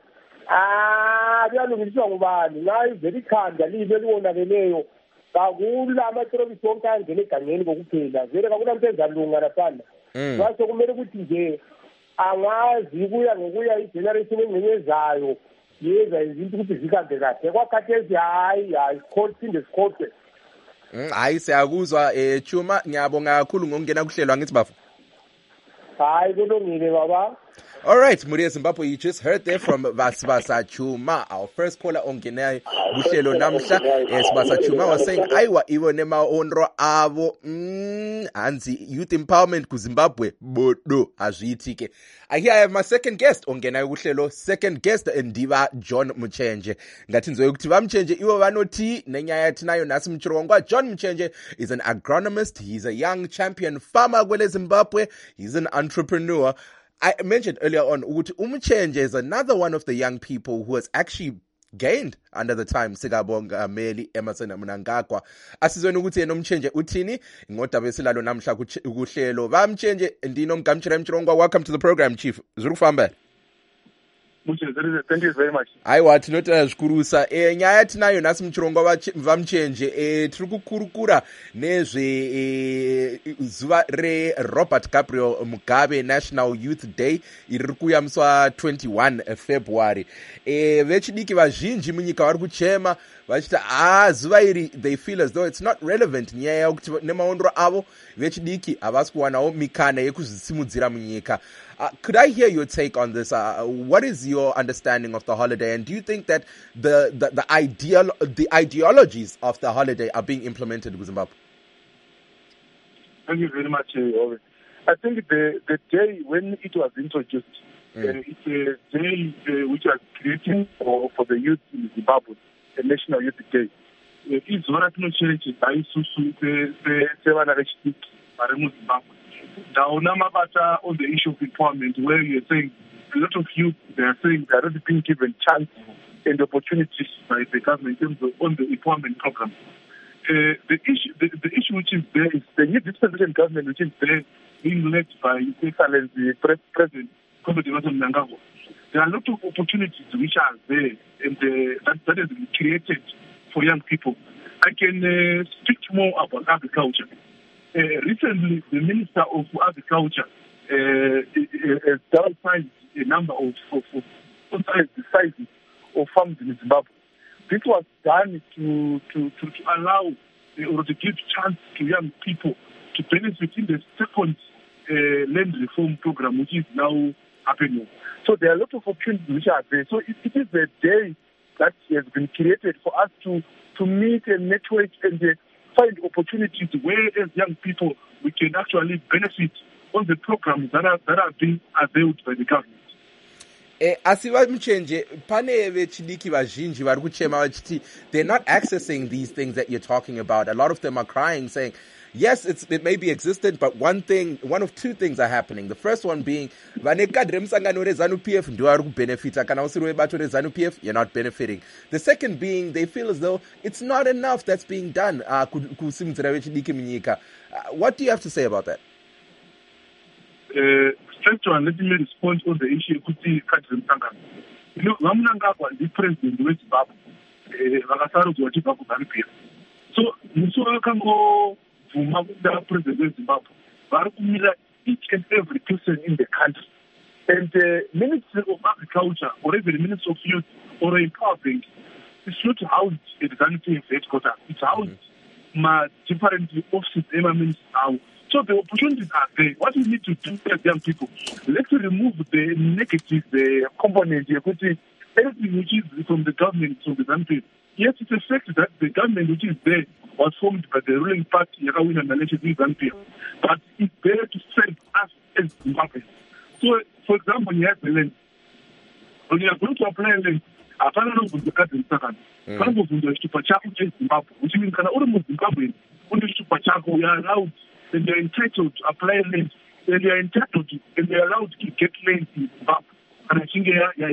M: Ah kuyalungiswa ngubani ngayi vele ikhanda libe liwonakeleyo kakula amatrobisi wonke angene egangeni kokuphela vele kakulanto ezalunga laphana. Ngaso kumele ukuthi nje angazi kuya ngokuya igeneration engcenyezayo yeza izinto ukuthi zihambe kahle kwakhathesi hayi hayi siphinde sikhothe.
A: Hayi siyakuzwa eh Chuma ngiyabonga kakhulu ngokungena kuhlelwa ngithi bafu.
M: Hayi kulungile baba.
A: All right, Muria Zimbabwe, you just heard there from Vasibasa Chuma, our first caller on Genai Bushelo Namsha. Yes, Vasibasa Chuma was saying, Aiwa, even Nema Onro Avo, mm, Anzi, Youth Empowerment ku Zimbabwe, Bodo, Azitike. I hear I have my second guest on Genai Bushelo, second guest, Ndiva John Muchenje. Ngatinzo Yuktiva Mchenje, Iwa Vanoti, Nenya Tinayo Nasim Chirongwa. John Muchenje is an agronomist, he's a young champion farmer Gwele Zimbabwe, he's an entrepreneur. I mentioned earlier on, Umchenje is another one of the young people who has actually gained under the time Sigabonga Meli Emerson Mnangagwa. Asizweni ukuthi yena Umchenje uthini ngodaba esilalo namhla kuhlelo. Bamchenje ndino Mgamchira Mchirongwa, welcome to the program chief. Zurufamba.
N: Thank you very much.
A: Aiwa tinota zvikurusa e nyaya tinayo nasi Mchirongwa vamchenje e tiri kukurukura nezve e, zuva re Robert Gabriel Mugabe National Youth Day iri kuyamswa twenty-first February. E vechidiki vazhinji munyika vari kuchema vachita ah zuva iri they feel as though it's not relevant nyaya yokuti nemaondro avo vechidiki havasi kuwanawo mikana yekuzvisimudzira munyika. Uh, could I hear your take on this? Uh, what is your understanding of the holiday, and do you think that the the, the ideal the ideologies of the holiday are being implemented in Zimbabwe?
N: Thank you very much, uh, I think the the day when it was introduced, mm. uh, it's a day uh, which was created for, for the youth in Zimbabwe, the National Youth Day. It's one of the challenges I susu the seven arrested by Zimbabwe. Dauna Mabata on the issue of empowerment, where you're saying a lot of youth, they are saying they are not being given chance and opportunities by the government in terms of on the empowerment program. Uh, the issue, the, the issue which is there is the new dispensation government, which is there, being led by excellence the President President Mnangagwa. There are a lot of opportunities which are there, and uh, that, that has been created for young people. I can uh, speak more about agriculture. Uh, recently, the Minister of Agriculture uh, has downsized a number of, of, of, of the sizes of farms in Zimbabwe. This was done to to, to, to allow uh, or to give chance to young people to benefit in the second uh, land reform program, which is now happening. So there are a lot of opportunities which are there. So it, it is a day that has been created for us to, to meet and network and uh, find opportunities where as young people we can actually benefit on the programs that are that are being availed by the government.
A: Eh, asiva Mchenje, pane vechidiki vazhinji vari kuchema vachiti they're not accessing these things that you're talking about. A lot of them are crying saying, yes, it's, it may be existent, but one thing, one of two things are happening. The first one being, vanekadre msangano rezanu P F ndio ari kubenefita, kana usiri webato rezanu P F, you're not benefiting. The second being, they feel as though it's not enough that's being done. Uh, what do you have to say about that?
N: Uh, first one, let me respond on the issue of the Kadre Msangano. You know, Mnangagwa is the president of Zimbabwe. Vakasarudzwa vachibva kuZANU P F. So, musi vakangobvuma kuda president weZimbabwe, vari kumira each and every person in the country. And the uh, Ministry of Agriculture, or even the Ministry of Youth, or Empower Bank, is not housed at the ZANU P F headquarters. It's housed in mm-hmm. different offices, emanations now. So the opportunities are there. What we need to do as young people, let's remove the negative the component here. Anything which is from the government, from the ZANU P F. Yes, it's a fact that the government which is there was formed by the ruling party, Yakawina and Malaysia, ZANU P F. But it's better to serve us as Zimbabweans. So, for example, you have the land. When you are going to apply land, apana nokuvhunzika Msangano. Kana kuvhunzwa chitupa chako cheZimbabwe, which means kana uri muZimbabwe, une chitupa chako, you are allowed and they are entitled to apply land, and they are entitled to, and they are allowed to get land in Zimbabwe. And I think they are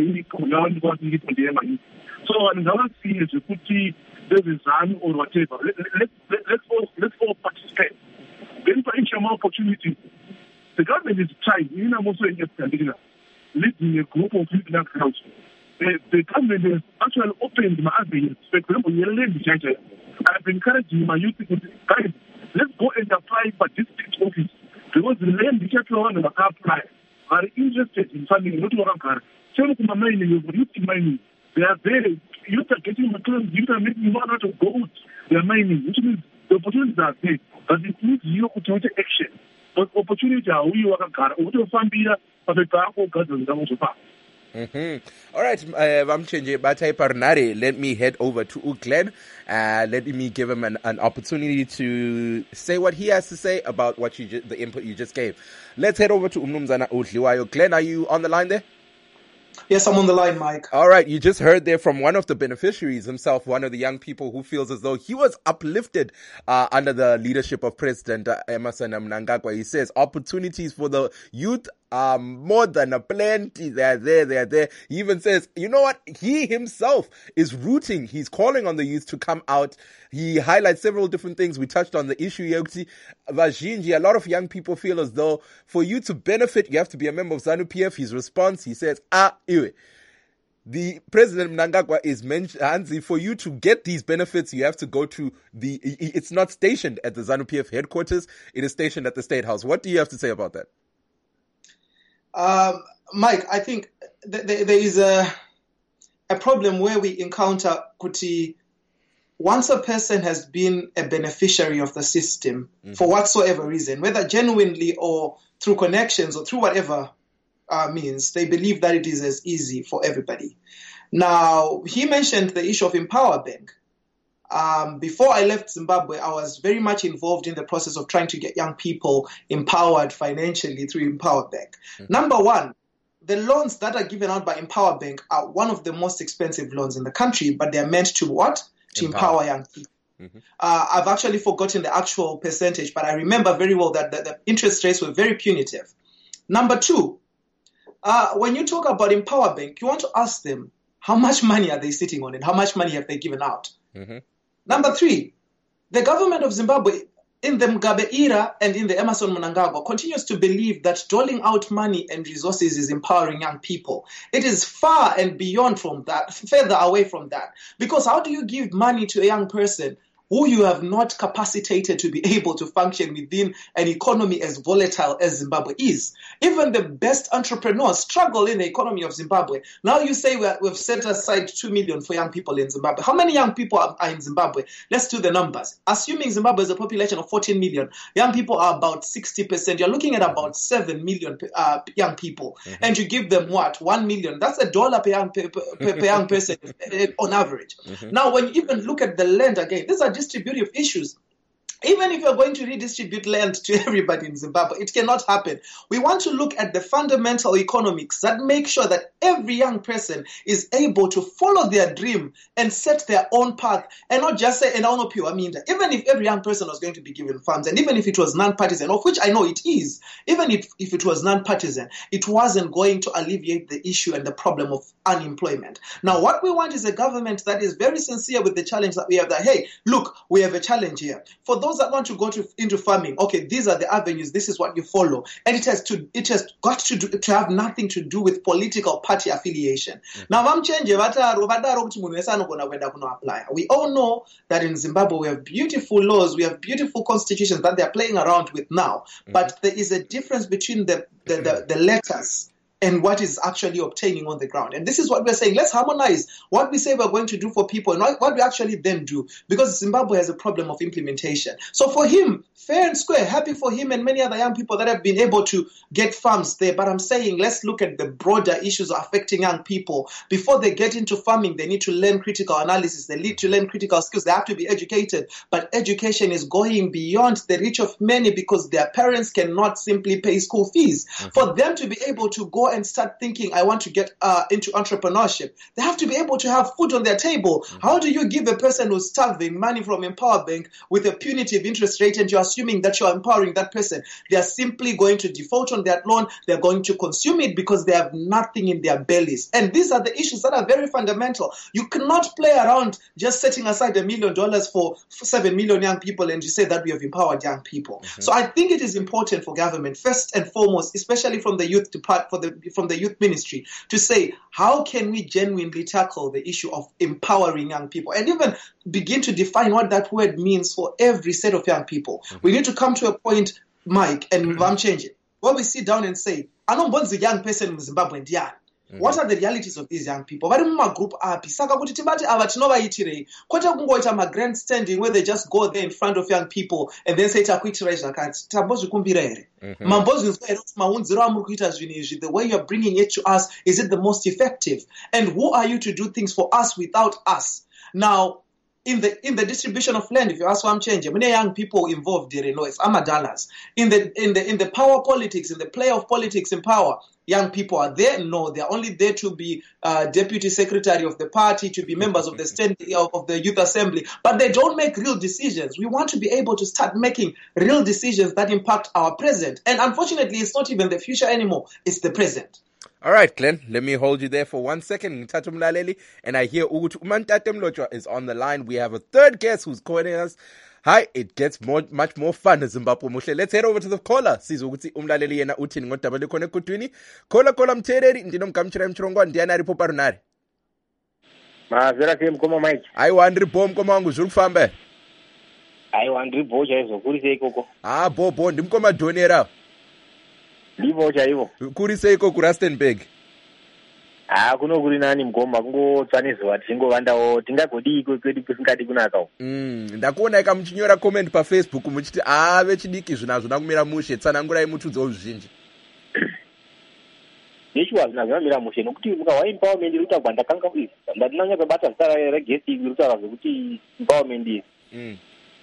N: in so I'm not seeing as a kuti there's a ZANU or whatever. Let, let, let, let's all let's all participate. Then for each opportunity, the government is trying. You know, also in Canada, leading a group of people in council. The, the government has actually opened my avenues. For example, I've encouraging my youth to guys, let's go and apply for district office because the land which everyone will apply are interested in funding not work. So my mining, youth mining, they are there. Youth are getting materials, youth are making one out of gold. They are mining, which means the opportunities are there, but it needs you to take action. But opportunities are we work hard. What do fund be but the power of God is also far.
A: Mm-hmm. All right, Vamchenje Batai Parnare, let me head over to Uglen. Uh, let me give him an, an opportunity to say what he has to say about what you ju- the input you just gave. Let's head over to Umnumzana Udliwayo. Glenn, are you on the line there?
L: Yes, I'm on the line, Mike.
A: All right, you just heard there from one of the beneficiaries himself, one of the young people who feels as though he was uplifted uh, under the leadership of President uh, Emmerson Mnangagwa. He says opportunities for the youth are more than a plenty. They're there, they're there. He even says, you know what? He himself is rooting. He's calling on the youth to come out. He highlights several different things. We touched on the issue, Yogti. Vajinji, a lot of young people feel as though for you to benefit, you have to be a member of ZANU P F. His response, he says, ah, iwe. The President Mnangagwa is mentioned, for you to get these benefits, you have to go to the, it's not stationed at the ZANU P F headquarters, it is stationed at the State House. What do you have to say about that?
L: Um, Mike, I think th- th- there is a, a problem where we encounter kuti, once a person has been a beneficiary of the system, mm-hmm. for whatsoever reason, whether genuinely or through connections or through whatever uh, means, they believe that it is as easy for everybody. Now, he mentioned the issue of Empower Bank. Um, before I left Zimbabwe, I was very much involved in the process of trying to get young people empowered financially through Empower Bank. Mm-hmm. Number one, the loans that are given out by Empower Bank are one of the most expensive loans in the country, but they are meant to what? To empower, empower young people. Mm-hmm. Uh, I've actually forgotten the actual percentage, but I remember very well that the, the interest rates were very punitive. Number two, uh, when you talk about Empower Bank, you want to ask them, how much money are they sitting on and how much money have they given out? Mm-hmm. Number three, the government of Zimbabwe in the Mugabe era and in the Emmerson Mnangagwa continues to believe that doling out money and resources is empowering young people. It is far and beyond from that, further away from that. Because how do you give money to a young person who you have not capacitated to be able to function within an economy as volatile as Zimbabwe is? Even the best entrepreneurs struggle in the economy of Zimbabwe. Now you say we are, we've set aside two million for young people in Zimbabwe. How many young people are, are in Zimbabwe? Let's do the numbers. Assuming Zimbabwe has a population of fourteen million, young people are about sixty percent. You're looking at about seven million uh, young people. Mm-hmm. And you give them what? one million. That's a dollar per young, per, per, per young person on average. Mm-hmm. Now, when you even look at the land again, these are distributive issues. Even if you're going to redistribute land to everybody in Zimbabwe, it cannot happen. We want to look at the fundamental economics that make sure that every young person is able to follow their dream and set their own path and not just say, and I don't know, I mean, even if every young person was going to be given funds, and even if it was non-partisan, of which I know it is, even if, if it was non-partisan, it wasn't going to alleviate the issue and the problem of unemployment. Now, what we want is a government that is very sincere with the challenge that we have, that, hey, look, we have a challenge here. For those that want to go to, into farming, okay, these are the avenues, this is what you follow. And it has to it has got to do, to have nothing to do with political party affiliation. Mm-hmm. Now, we all know that in Zimbabwe we have beautiful laws, we have beautiful constitutions that they're playing around with now. Mm-hmm. But there is a difference between the, the, the, the letters and what is actually obtaining on the ground. And this is what we're saying. Let's harmonize what we say we're going to do for people and what we actually then do, because Zimbabwe has a problem of implementation. So for him, fair and square, happy for him and many other young people that have been able to get farms there. But I'm saying let's look at the broader issues affecting young people. Before they get into farming, they need to learn critical analysis. They need to learn critical skills. They have to be educated. But education is going beyond the reach of many because their parents cannot simply pay school fees. Mm-hmm. For them to be able to go and start thinking, I want to get uh, into entrepreneurship, they have to be able to have food on their table. Mm-hmm. How do you give a person who's starving money from Empower Bank with a punitive interest rate and you're assuming that you're empowering that person? They are simply going to default on that loan. They're going to consume it because they have nothing in their bellies. And these are the issues that are very fundamental. You cannot play around just setting aside a million dollars for seven million young people and you say that we have empowered young people. Mm-hmm. So I think it is important for government, first and foremost, especially from the youth depart for the from the youth ministry, to say, how can we genuinely tackle the issue of empowering young people and even begin to define what that word means for every set of young people. Mm-hmm. We need to come to a point, Mike, and mm-hmm. I'm changing, where we sit down and say, I don't want the young person in Zimbabwe and yeah. Mm-hmm. What are the realities of these young people? Vari mumagroup api saka kuti tibati ava tinovaitirei kwete kungoita magrandstanding where they just go there in front of young people and then say takuitirai zvakati tambozvikumbira here mambozvinzwa here kuti maunziro amuri kuita zvinhu izvi, the way you're bringing it to us, is it the most effective? And who are you to do things for us without us? Now, in the in the distribution of land, if you ask what I'm changing, many young people involved there, you know, it's Amadalas. In the in the in the power politics, in the play of politics in power, young people are there? No, they're only there to be uh, deputy secretary of the party, to be members of the stand, of the youth assembly, but they don't make real decisions. We want to be able to start making real decisions that impact our present. And unfortunately, it's not even the future anymore, it's the present.
A: All right, Glenn, let me hold you there for one second. And I hear Ugutu Umantate Mlotshwa is on the line. We have a third guest who's calling us. Hi, it gets more, much more fun in Zimbabwe. Muhle. Let's head over to the caller. Sizo ukuthi umlaleli yena uthini ngodaba lekhona ekutwini. Caller caller mthereri ndinomkamchira emchirongwa ndiyana ripo parunari.
O: Mazera ke mkoma Mike.
A: Hayi wandri bo mkoma wangu zviri kufamba.
O: Hayi wandri bo chaizo kuri sei koko.
A: Ah bo bo ndimkoma donera.
O: Livo chaivo.
A: Kuri sei koko Rustenburg.
O: Ah kuno kuri nani mgoma kungotsvanizwa tingovandao tingagodi kwedu kusingadi kunaka.
A: Mm ndakuona ika muchinyora comment pa Facebook muchiti ah vechidiki zvinazvo nakumira mushe tsanangurai mutudzo zvizhinji.
O: Nechwa zvinazvamira mushe nokuti mukawa empowerment ruta gwanda kanga kuisa. Ndatinanya kubata zita regesti ruta kuti empowerment is. Mm.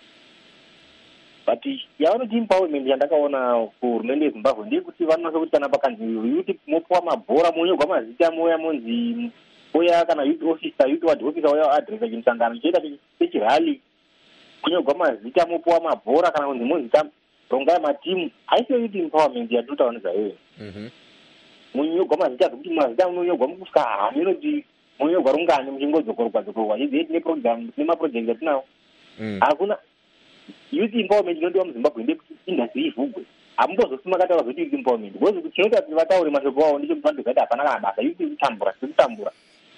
O: But yavanoti empowerment yandakaona kuhurumende yeZimbabwe ndeyekuti vanonasa kuti kana pakanzi youth mopuwa mabhora monyorwa mazita moya monzi oya kana youth officer youth ward officer oya adresa chimusangano choita chechirali kunyorwa mazita mopuwa mabhora kana kunzi monzita rongai matimu haisi youth empowerment yatinotaura nezvayo. Munyorwa mazita zvekuti mazita munonyorwa mukusvika hame inoti munonyorwa rungani muchingodzokorwa dzokorwa idzi neprogram nemaproject atinawo hakuna youth empowerment inodiwa muZimbabwe ndekuti industry ivhugwe. Hamumbozosima kataura kuti youth empowerment because kuti chinoti kuti vataure mashoko avo ndechekuti kuti hapana kana basa youth kutambura sekutambura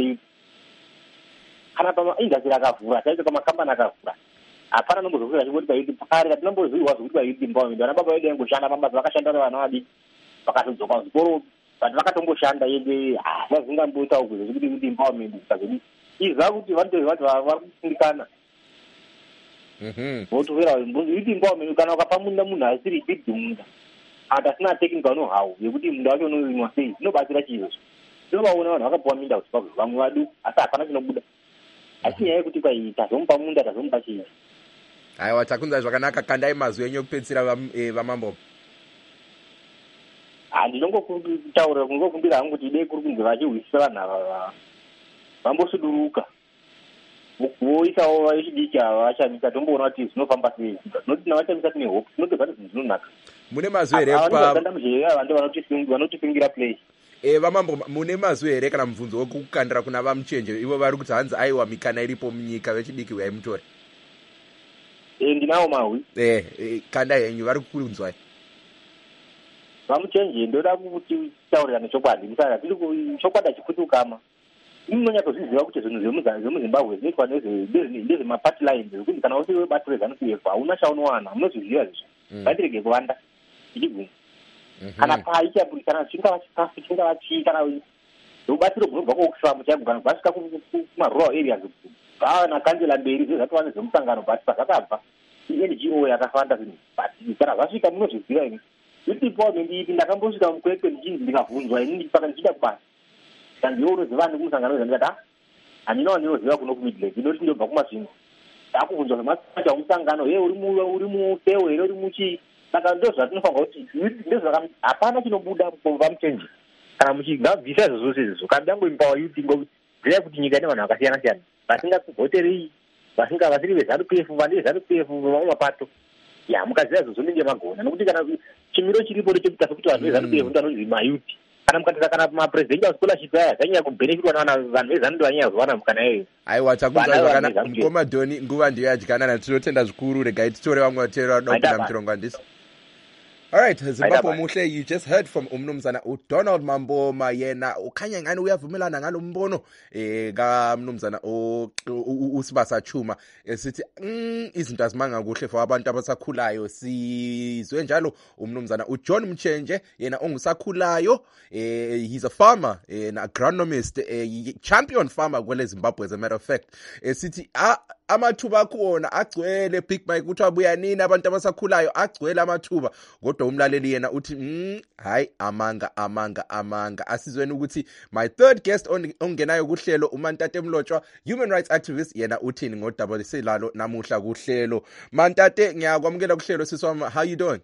O: kana paindustry akavhura chaicho kamakambani akavhura hapana nombozokura chingoti payouth pakare katinombozviwa zvokuti payouth empowerment vana baba vedu yangoshanda mabasa vakashanda nevana vadi vakatodzoka kuzvikoro but vakatomboshanda yende vazingamboitawo kuzo zvokuti youth empowerment ikazodi iziva kuti vanototi vari kufundikana. Mhm. Votovera youth empowerment kana ukapa munda munhu asiri big munda atasina technical know how yekuti munda wacho unorimwa sei inobatsira chizvo tinovaona vanhu vakapuwa minda kuti pazvo vamwe vadu asi hapana chinobuda asi nyaya yekuti kwai tazomupa munda tazomupa chii
A: Aiwa, takunza zvakanaka. Kandai mazwi enyu okupedzisira vamambo.
O: handinongotaura kungokumbira hangu kuti dei kuri kunge vachihwisisa vanhu ava vambosuduruka voisawo vechidiki ava vachamisa tomboona kuti zvinofamba sei tinoti navachamisa tine hope tinotobva kuti zvinonaka
A: mune mazwi here
O: vanoganda muzheve vantu vanotifingira play
A: e vamambo mune mazwi here kana mubvunzo wekukandira kuna vamuchenje ivo vari kuti hanzi aiwa mikana iripo munyika vechidiki vaimutore
O: e ndinawo mahwi
A: e kanda henyu vari kukunzwai
O: vamuchenje ndoda kuti taurirane chokwadi musaka tiri chokwadi achikutukama inonyatozviziva kuti zvinhu zvemuzimbabwe zvinoitwa ndezvemaparty lines zvekuti kana usiri webato reZANU-P F hauna chaunowana munozviziva zvizvo ngatirege kuwanda ichiguma kana paichabu kana chingava chikafu chingava chii kana rubatsiro gunobva kuoxfam chagugana vasvika kumarural areas vana kanzela mberi zvezvatova nezvemusangano but pazvakabva N G O yakafanda zvinhu but kana zvasvika munozviziva ini itipo mendiipi ndakambosvika mukwekwe ndichinzi ndikabvunzwa ini ndipaka ndichida kubasa kandiwo unoziva nekumusangano wezandikati handina wandinoziva kuno kumidland inoti ndobva kumasvingo ndakubvunzwa zvemasacha omusangano ye uri museo here uri muchii saka ndo zvatinofanira kuti hapana chinobuda vamuchenje kana muchingabvisa izvo zvose izvo kana dangoimpawa youth ngokuti zviya kuti nyika ine vanhu vakasiyana siyana vasingahoterei vasinga vasiri veZANU-P F vandiri ZANU-P F vamwe mapato ya mukaziva izvo zvonenge magona nokuti kana chimiro chiripo ndechekuti kuti vanhu veZANU-P F ndoanonzi mayouth kana mukatisa kana mapresidential scholarship aya zvanyanya kubhenefitwa navana vanhu veZANU ndovanyanya kuzowana mukana iyoyo
A: aiwa takunzwa zvakanaka mukoma dhoni nguva ndiyo yadyanana tinotenda zvikuru regai titore vamwe vatero vanoda kupinda muchirongo handisi. All right, Zimbabwe muhle, you just heard from umnumzana uDonald Mamboma yena ukhanya ngani uyavumelana ngalo mbono eh ka mnumzana uSibasa Chuma esithi izinto azimanga kuhle for abantu abasakhulayo sizwe njalo umnumzana uJohn Mchenje yena ongusakhulayo eh he's a farmer and agronomist eh, champion farmer kwele Zimbabwe as a matter of fact esithi amathuba akhona agcwele Big Mike uthi abuya nini abantu abasakhulayo agcwele amathuba kodwa umlaleli yena uthi mm, hayi amanga amanga amanga asizweni ukuthi my third guest ongenayo kuhlelo uMantate Mlotshwa human rights activist yena uthini ngodaba selalo namuhla kuhlelo Mantate ngiyakwamukela kuhlelo siswami how you doing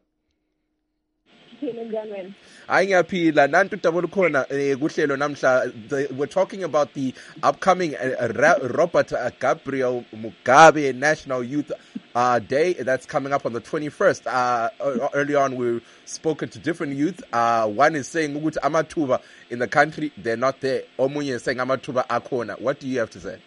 A: hayi ngiyaphila nantu udaba olukhona kuhlelo namhla we're talking about the upcoming uh, Robert uh, Gabriel Mugabe National Youth uh, Day that's coming up on the twenty-first. Uh, early on we spoken to different youth. Uh, one is saying ukuthi amathuba in the country they're not there. Omunye is saying amathuba akhona. What do you have to say?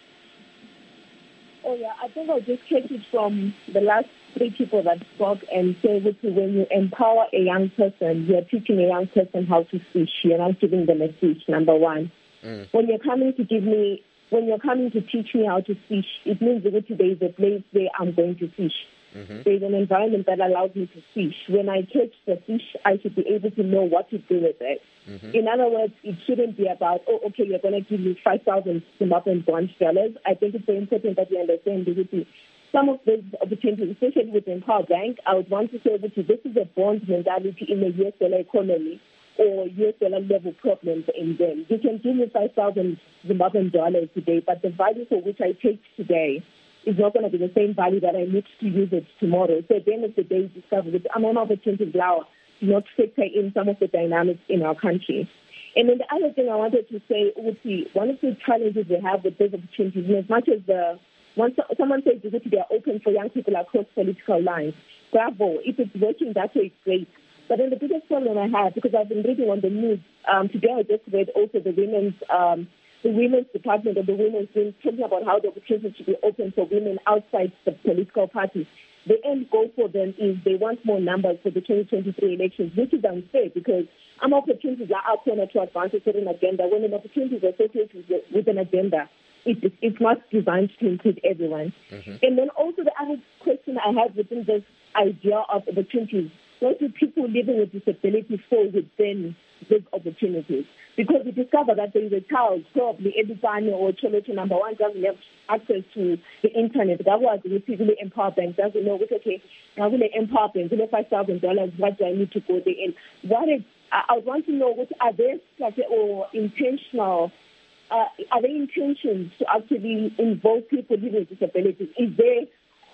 P: Oh yeah, I think I'll just take it from the last three people that spoke and say that when you empower a young person, you're teaching a young person how to fish. You're not giving them a fish, number one. Mm. When you're coming to give me, when you're coming to teach me how to fish, it means that there is a place where I'm going to fish. Mm-hmm. There's an environment that allows me to fish. When I catch the fish, I should be able to know what to do with it. Mm-hmm. In other words, it shouldn't be about, oh, okay, you're going to give me five thousand Zimbabwean bond dollars. I think it's very important that we understand that some of these opportunities, especially with the Empower Bank, I would want to say that this is a bond mentality in the U S dollar economy or U S dollar level problems in them. You can give me five thousand Zimbabwean dollars today, but the value for which I take today is not going to be the same value that I need to use it tomorrow. So at the end of the day, you discover that I'm an opportunity now to not factor in some of the dynamics in our country. And then the other thing I wanted to say, Uti, one of the challenges we have with those opportunities, and as much as the once someone says that they are open for young people across political lines, bravo. If it's working that way, it's great. But then the biggest problem I have, because I've been reading on the news, um, today I just read also the women's um, the women's department of the women's wing talking about how the opportunity should be open for women outside the political parties. The end goal for them is they want more numbers for the twenty twenty-three elections, which is unfair because some opportunities are out there to advance a certain agenda. When an opportunity is associated with, with an agenda, it, it's not designed to include everyone. Mm-hmm. And then also the other question I have within this idea of opportunities, what do people living with disability fall within these opportunities? Because we discover that there is a child, probably Edipane or Cholocho number one, doesn't have access to the internet. That was the really Empower Bank, doesn't know, okay, now will Empower Bank, will five thousand dollars, what do I need to go there in? What is, I would want to know, what are there or intentional, uh, are there intentions to actually involve people living with disabilities? Is there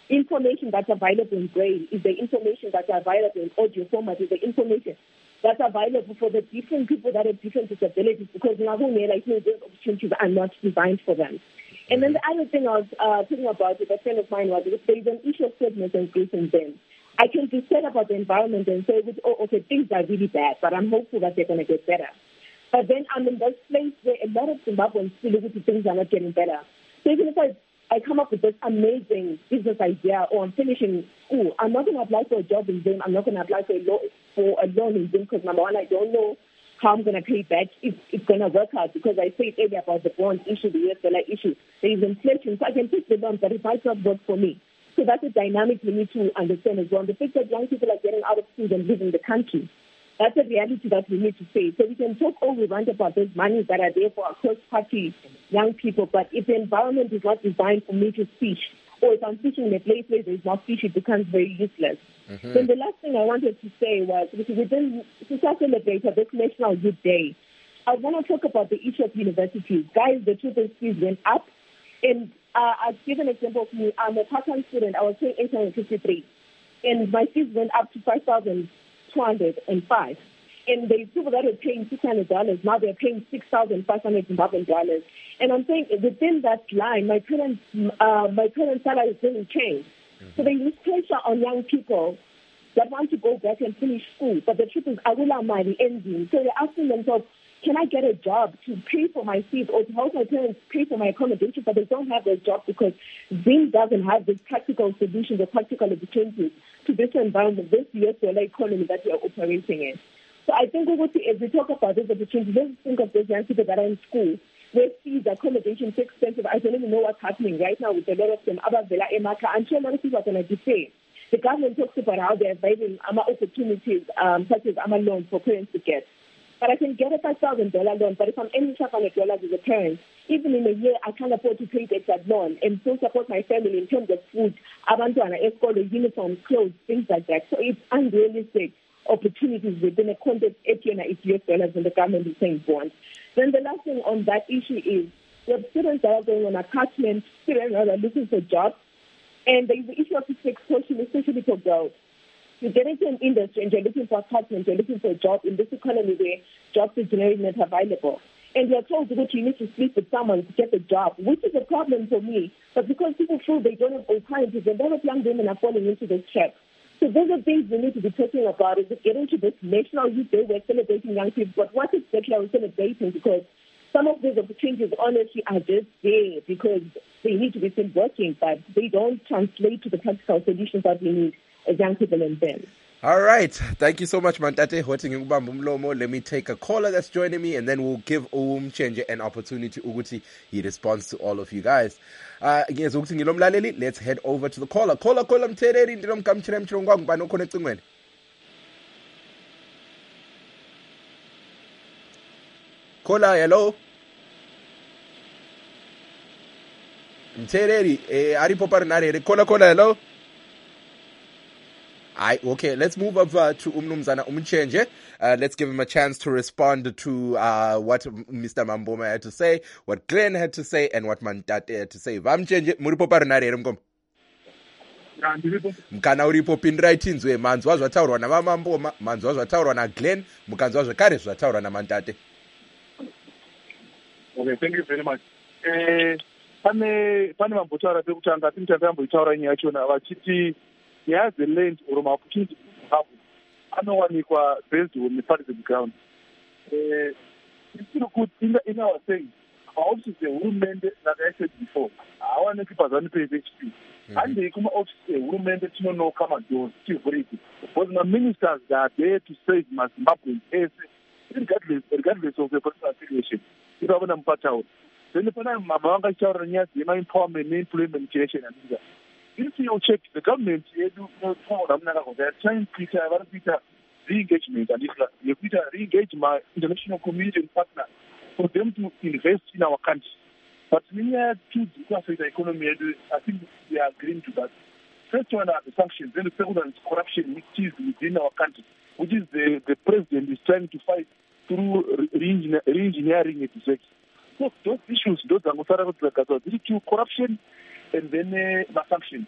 P: information that's available in braille, is the information that's available in audio format, is the information that's available for the different people that have different disabilities, because now like, those opportunities are not designed for them. And then the other thing I was uh, talking about with a friend of mine was if there's an issue of sadness and grief in them, I can be sad about the environment and say, oh, okay, things are really bad, but I'm hopeful that they're going to get better. But then I'm in this place where a lot of Zimbabweans feel that things are not getting better. So even if I, I come up with this amazing business idea, or I'm finishing school, I'm not going to apply for a job in Zim. I'm not going to apply for a, lo- for a loan in Zim because, number one, I don't know how I'm going to pay back if it's going to work out, because I said earlier about the bond issue, the U S dollar issue. There is inflation, so I can take the loan, but it might not work for me. So that's a dynamic we need to understand as well. The fact that young people are getting out of school and leaving the country, that's a reality that we need to face. So we can talk all we want about those monies that are there for our cross-party young people, but if the environment is not designed for me to fish, or if I'm fishing in a place where there's no fish, it becomes very useless. Mm-hmm. Then the last thing I wanted to say was, within to celebrate this National Youth Day, I want to talk about the issue of universities. Guys, the tuition fees went up, and uh, I'll give an example of me. I'm a part-time student. I was paying eight hundred fifty-three, and my fees went up to five thousand two hundred five. And the people that are paying six hundred dollars, now they're paying six thousand five hundred dollars. And I'm saying within that line, my parents' uh, my parents' salaries didn't change. Mm-hmm. So there is pressure on young people that want to go back and finish school. But the truth is, I will have my ending. So they're asking themselves, can I get a job to pay for my fees or to help my parents pay for my accommodation? But they don't have a job because Zim doesn't have this practical solution, the practical opportunities to this environment, this U S dollar economy that we are operating in. So I think as we talk about this opportunity, let's think of those young people that are in school, where fees, accommodation is expensive. I don't even know what's happening right now with a lot of them. I'm sure a lot of people are going to be paid. The government talks about how they're availing opportunities, um, such as a loan for parents to get. But I can get a five thousand dollars loan, but if I'm earning five hundred dollars as a parent, even in a year, I can't afford to pay that loan and still support my family in terms of food, abantwana, escort, uniforms, clothes, things like that. So it's unrealistic opportunities within a context of U S dollars when the government is saying bonds. Then the last thing on that issue is we have students that are going on attachment, students that are looking for jobs, and there is the issue of extortion, especially for girls. You get into an industry and you're looking for attachment, you're looking for a job in this economy where jobs are generally not available. And you're told that you need to sleep with someone to get the job, which is a problem for me. But because people feel they don't have alternatives, a lot of young women are falling into this trap. So those are things we need to be talking about, is getting to this National Youth Day. We're celebrating young people, but what exactly are we celebrating? Because some of these opportunities, honestly, are just there because they need to be still working, but they don't translate to the practical solutions that we need as young people in them.
A: All right. Thank you so much, Mantate. Let me take a caller that's joining me, and then we'll give Umchenje an opportunity ukuthi he responds to all of you guys. Uh, let's head over to the caller. Caller, caller, Mtereri, ndinomkamchira mchirongwa ngubani okhona ecingweni. Caller, hello. Mtereri, eh, aripo parinare. Caller, caller, hello. I, okay, let's move over to Umnumzana Umchenje. Uh, let's give him a chance to respond to uh, what Mister Mamboma had to say, what Glenn had to say, and what Mantate had to say. Vamchenje, muripo parinare mkom. Mkana uripo pinright inzwe, manzwa zvataurwa na Mamboma, manzwa zvataurwa na Glenn, mukanzwa zvakare zvataurwa na Mantate.
N: Okay, thank you very much. Eh, pane pane mambotaura pekutanga timutanga amboitaura nyaya yachona vachiti yeah, the land or my opportunity to have anowanikwa based on the party ground. Uh, it's still good in, the, in our saying. Our office is a woman, like I said before. I want to keep us on the page H P. And they come office a woman that you know come and do still for it. But the ministers that are there to save my Zimbabwean, regardless, regardless of the personal affiliation. You know what I'm part out. Then the time my manga child and yes, the empowerment, employment creation and things. If you check the government, they are trying to re-engagement and re-engage my international community and partner for them to invest in our country. But we have to do the economy. I think we are agreeing to that. First one are the sanctions, then the second one is corruption, which is within our country, which is the, the president is trying to fight through re-engineering it. So those issues, those are these two, corruption and then uh, sanctions.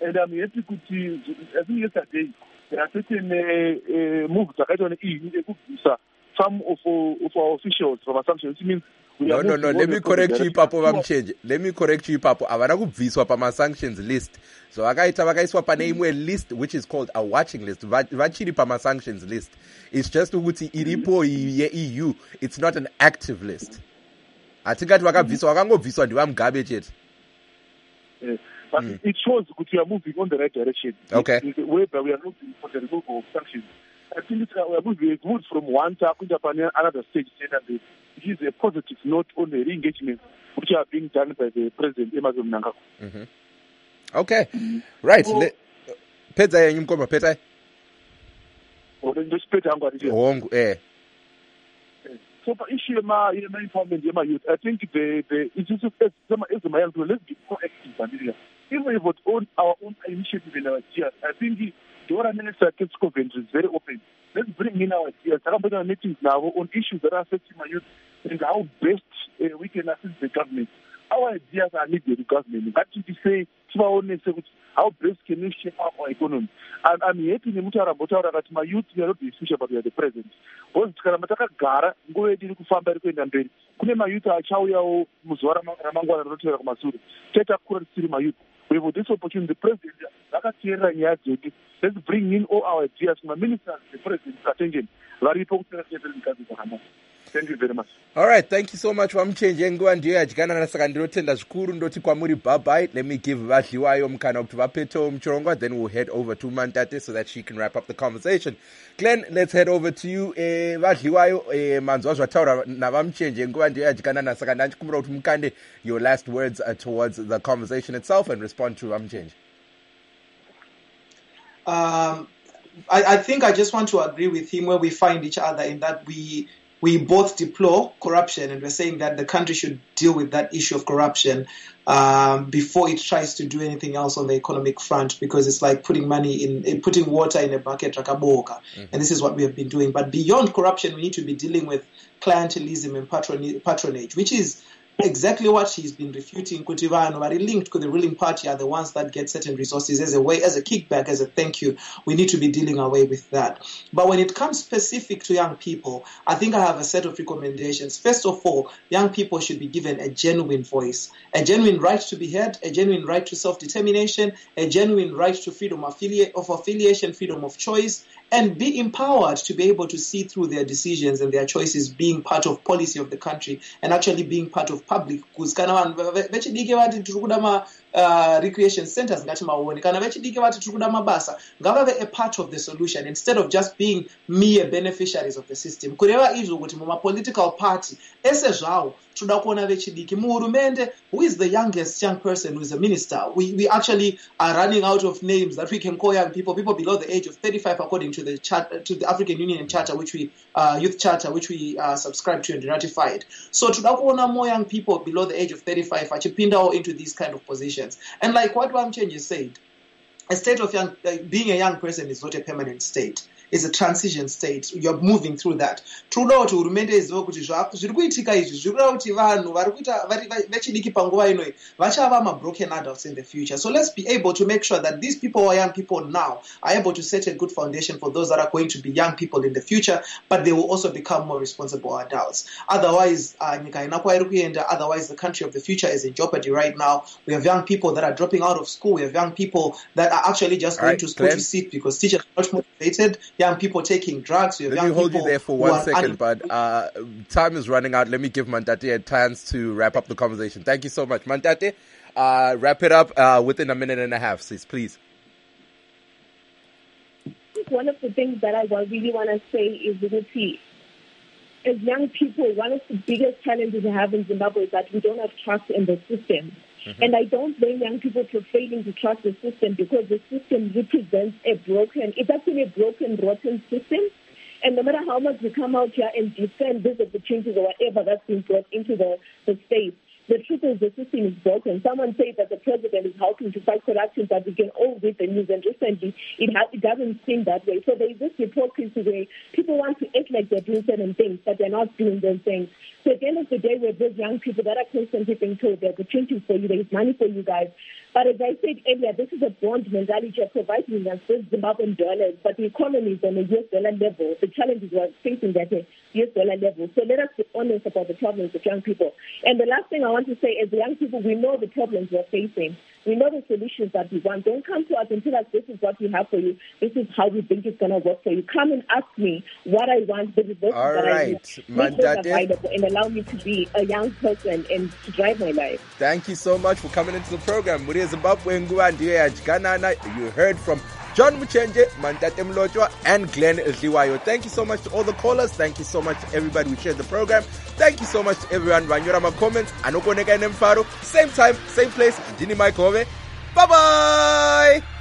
N: and I'm happy to, I think yesterday, there are certain uh, uh, moves that I don't know, some of our, of our officials from assumptions, it means we
A: no
N: are
A: no no let me correct you ipapo vamuchenje let me correct you ipapo havana kubviswa pama-sanctions list so vakaita vakaiswa pane imwe list which is called a watching list vachiri pama-sanctions list. It's just ukuthi iripo ye-E U, it's not an active list. Hatingati vakabviswa vakangobviswa ndivamugabe chete.
N: Yes, but mm. it shows that we are moving on the right direction.
A: Okay.
N: Whereby we are looking for the removal of sanctions. I think it's, uh, we are moving good from one to another stage, and it is a positive note on the re-engagement which are being done by the President Emmerson Mnangagwa.
A: Mm-hmm. Okay, mm-hmm. Right. So, Peta yenyu mkoma peta.
N: Orange peta yangu alije.
A: Hongu eh.
N: So for issue ma ma empowerment ma youth, I think the the it is as as my young people, let's be proactive familiar. Even if we own our own initiative in our ideas, I think the Dora Minister Kids Coventry is very open. Let's bring in our ideas. Talk about our meetings now on issues that are affecting my youth and how best uh, we can assist the government. Our ideas are needed to government. But to say, how best can we shape up our economy? And I'm happy that my youth are not the future, but we are the present. Because gara ngoe diri kufamba iri kuenda mberi. Kune mayouth achauyawo muzuva ramangwana rinotevera kumashure. Teta kura tisiri mayouth. We have this opportunity. The president akateerera nyaya dzedu. Let's bring in all our ideas from the ministers, the president's attention. Varipo kuteera nyikazi dzakanaka. Thank you very much.
A: All right, thank you so much. Vamuchenje nguva ndiyo yadyikanana saka ndinotenda zvikuru ndoti kwamuri bye bye. Let me give Vadliwayo mukana kuti vapetewo muchirongwa, then we'll head over to Mantate so that she can wrap up the conversation. Glenn, let's head over to you. Eh, Vadliwayo, eh, manzwa zvataura navamuchenje nguva ndiyo yadyikanana saka ndachikumbira kuti mukande your last words uh, towards the conversation itself and respond to Vamuchenje.
L: Um, I, I think I just want to agree with him where we find each other in that we we both deplore corruption, and we're saying that the country should deal with that issue of corruption um, before it tries to do anything else on the economic front, because it's like putting money in, in putting water in a bucket, rakaboka, mm-hmm. and this is what we have been doing. But beyond corruption, we need to be dealing with clientelism and patron- patronage, which is exactly what he's been refuting. Kutivano, very linked to the ruling party, are the ones that get certain resources as a way, as a kickback, as a thank you. We need to be dealing away with that. But when it comes specific to young people, I think I have a set of recommendations. First of all, young people should be given a genuine voice, a genuine right to be heard, a genuine right to self-determination, a genuine right to freedom of affiliation, freedom of choice, and be empowered to be able to see through their decisions and their choices being part of policy of the country and actually being part of public. Because kana vanhu vechidiki vati tiri kuda ma uh, recreation centers ngati maone, kana vechidiki vati tiri kuda mabasa, ngavave a part of the solution instead of just being mere beneficiaries of the system. Kureva izvo kuti muma political party ese zvawo toda kuona vechidiki muhurumende. Who is the youngest young person who is a minister? We we actually are running out of names that we can call young people, people below the age of thirty-five, according to the chart, to the African Union Charter, which we uh, Youth Charter, which we uh, subscribed to and ratified. So toda kuona more young people below the age of thirty-five achipindawo into these kind of positions. And like what Vamuchenje said, a state of young, uh, being a young person is not a permanent state. It's a transition state. You're moving through that. Truda kuti hurumende izive kuti zviri kuitika izvi zviri kuda kuti vanhu vari kuita vechidiki panguva inoi vachava ma-broken adults in the future. So let's be able to make sure that these people who are young people now are able to set a good foundation for those that are going to be young people in the future, but they will also become more responsible adults. Otherwise, uh, otherwise the country of the future is in jeopardy right now. We have young people that are dropping out of school. We have young people that are actually just going right, to school Glenn. to sit because teachers are not motivated. Young people taking drugs. We have
A: Let
L: young
A: me hold you there for one second,
L: un-
A: but uh, time is running out. Let me give Mantate a chance to wrap up the conversation. Thank you so much. Mantate, uh, wrap it up uh, within a minute and a half, sis, please.
P: One of the things that I really want to say is that as young people, one of the biggest challenges we have in Zimbabwe is that we don't have trust in the system. Mm-hmm. And I don't blame young people for failing to trust the system because the system represents a broken, it's actually a broken, rotten system. And no matter how much we come out here and defend this of the changes or whatever that's been brought into the, the state, The truth is the system is broken. Someone said that the president is helping to fight corruption, but we can all read the news, and recently it, ha- it doesn't seem that way. So there is this hypocrisy where people want to act like they're doing certain things, but they're not doing those things. So at the end of the day, we're those young people that are constantly being told there's opportunities for you, there's money for you guys. But as I said earlier, this is a bond mentality of providing us with Zimbabwean dollars, but the economy is on a U S dollar level. The challenges we're facing that at U S dollar level. So let us be honest about the problems of young people. And the last thing I want to say is, the young people, we know the problems we're facing. We know the solutions that we want. Don't come to us and tell us this is what we have for you. This is how we think it's going to work for you. Come and ask me what I want, the resources
A: All
P: that
A: right.
P: I need. Make those available and allow me to be a young person and to drive my life.
A: Thank you so much for coming into the program. Muri Zimbabwe nguva ndiyo yadyanana. You heard from John Muchenje, Mantate Mlotshwa, and Glenn Zliwayo. Thank you so much to all the callers. Thank you so much to everybody who shared the program. Thank you so much to everyone. Vanyora ma comments. Anokoneka nemfaro. Same time, same place. Ndini Mike Hove. Bye bye.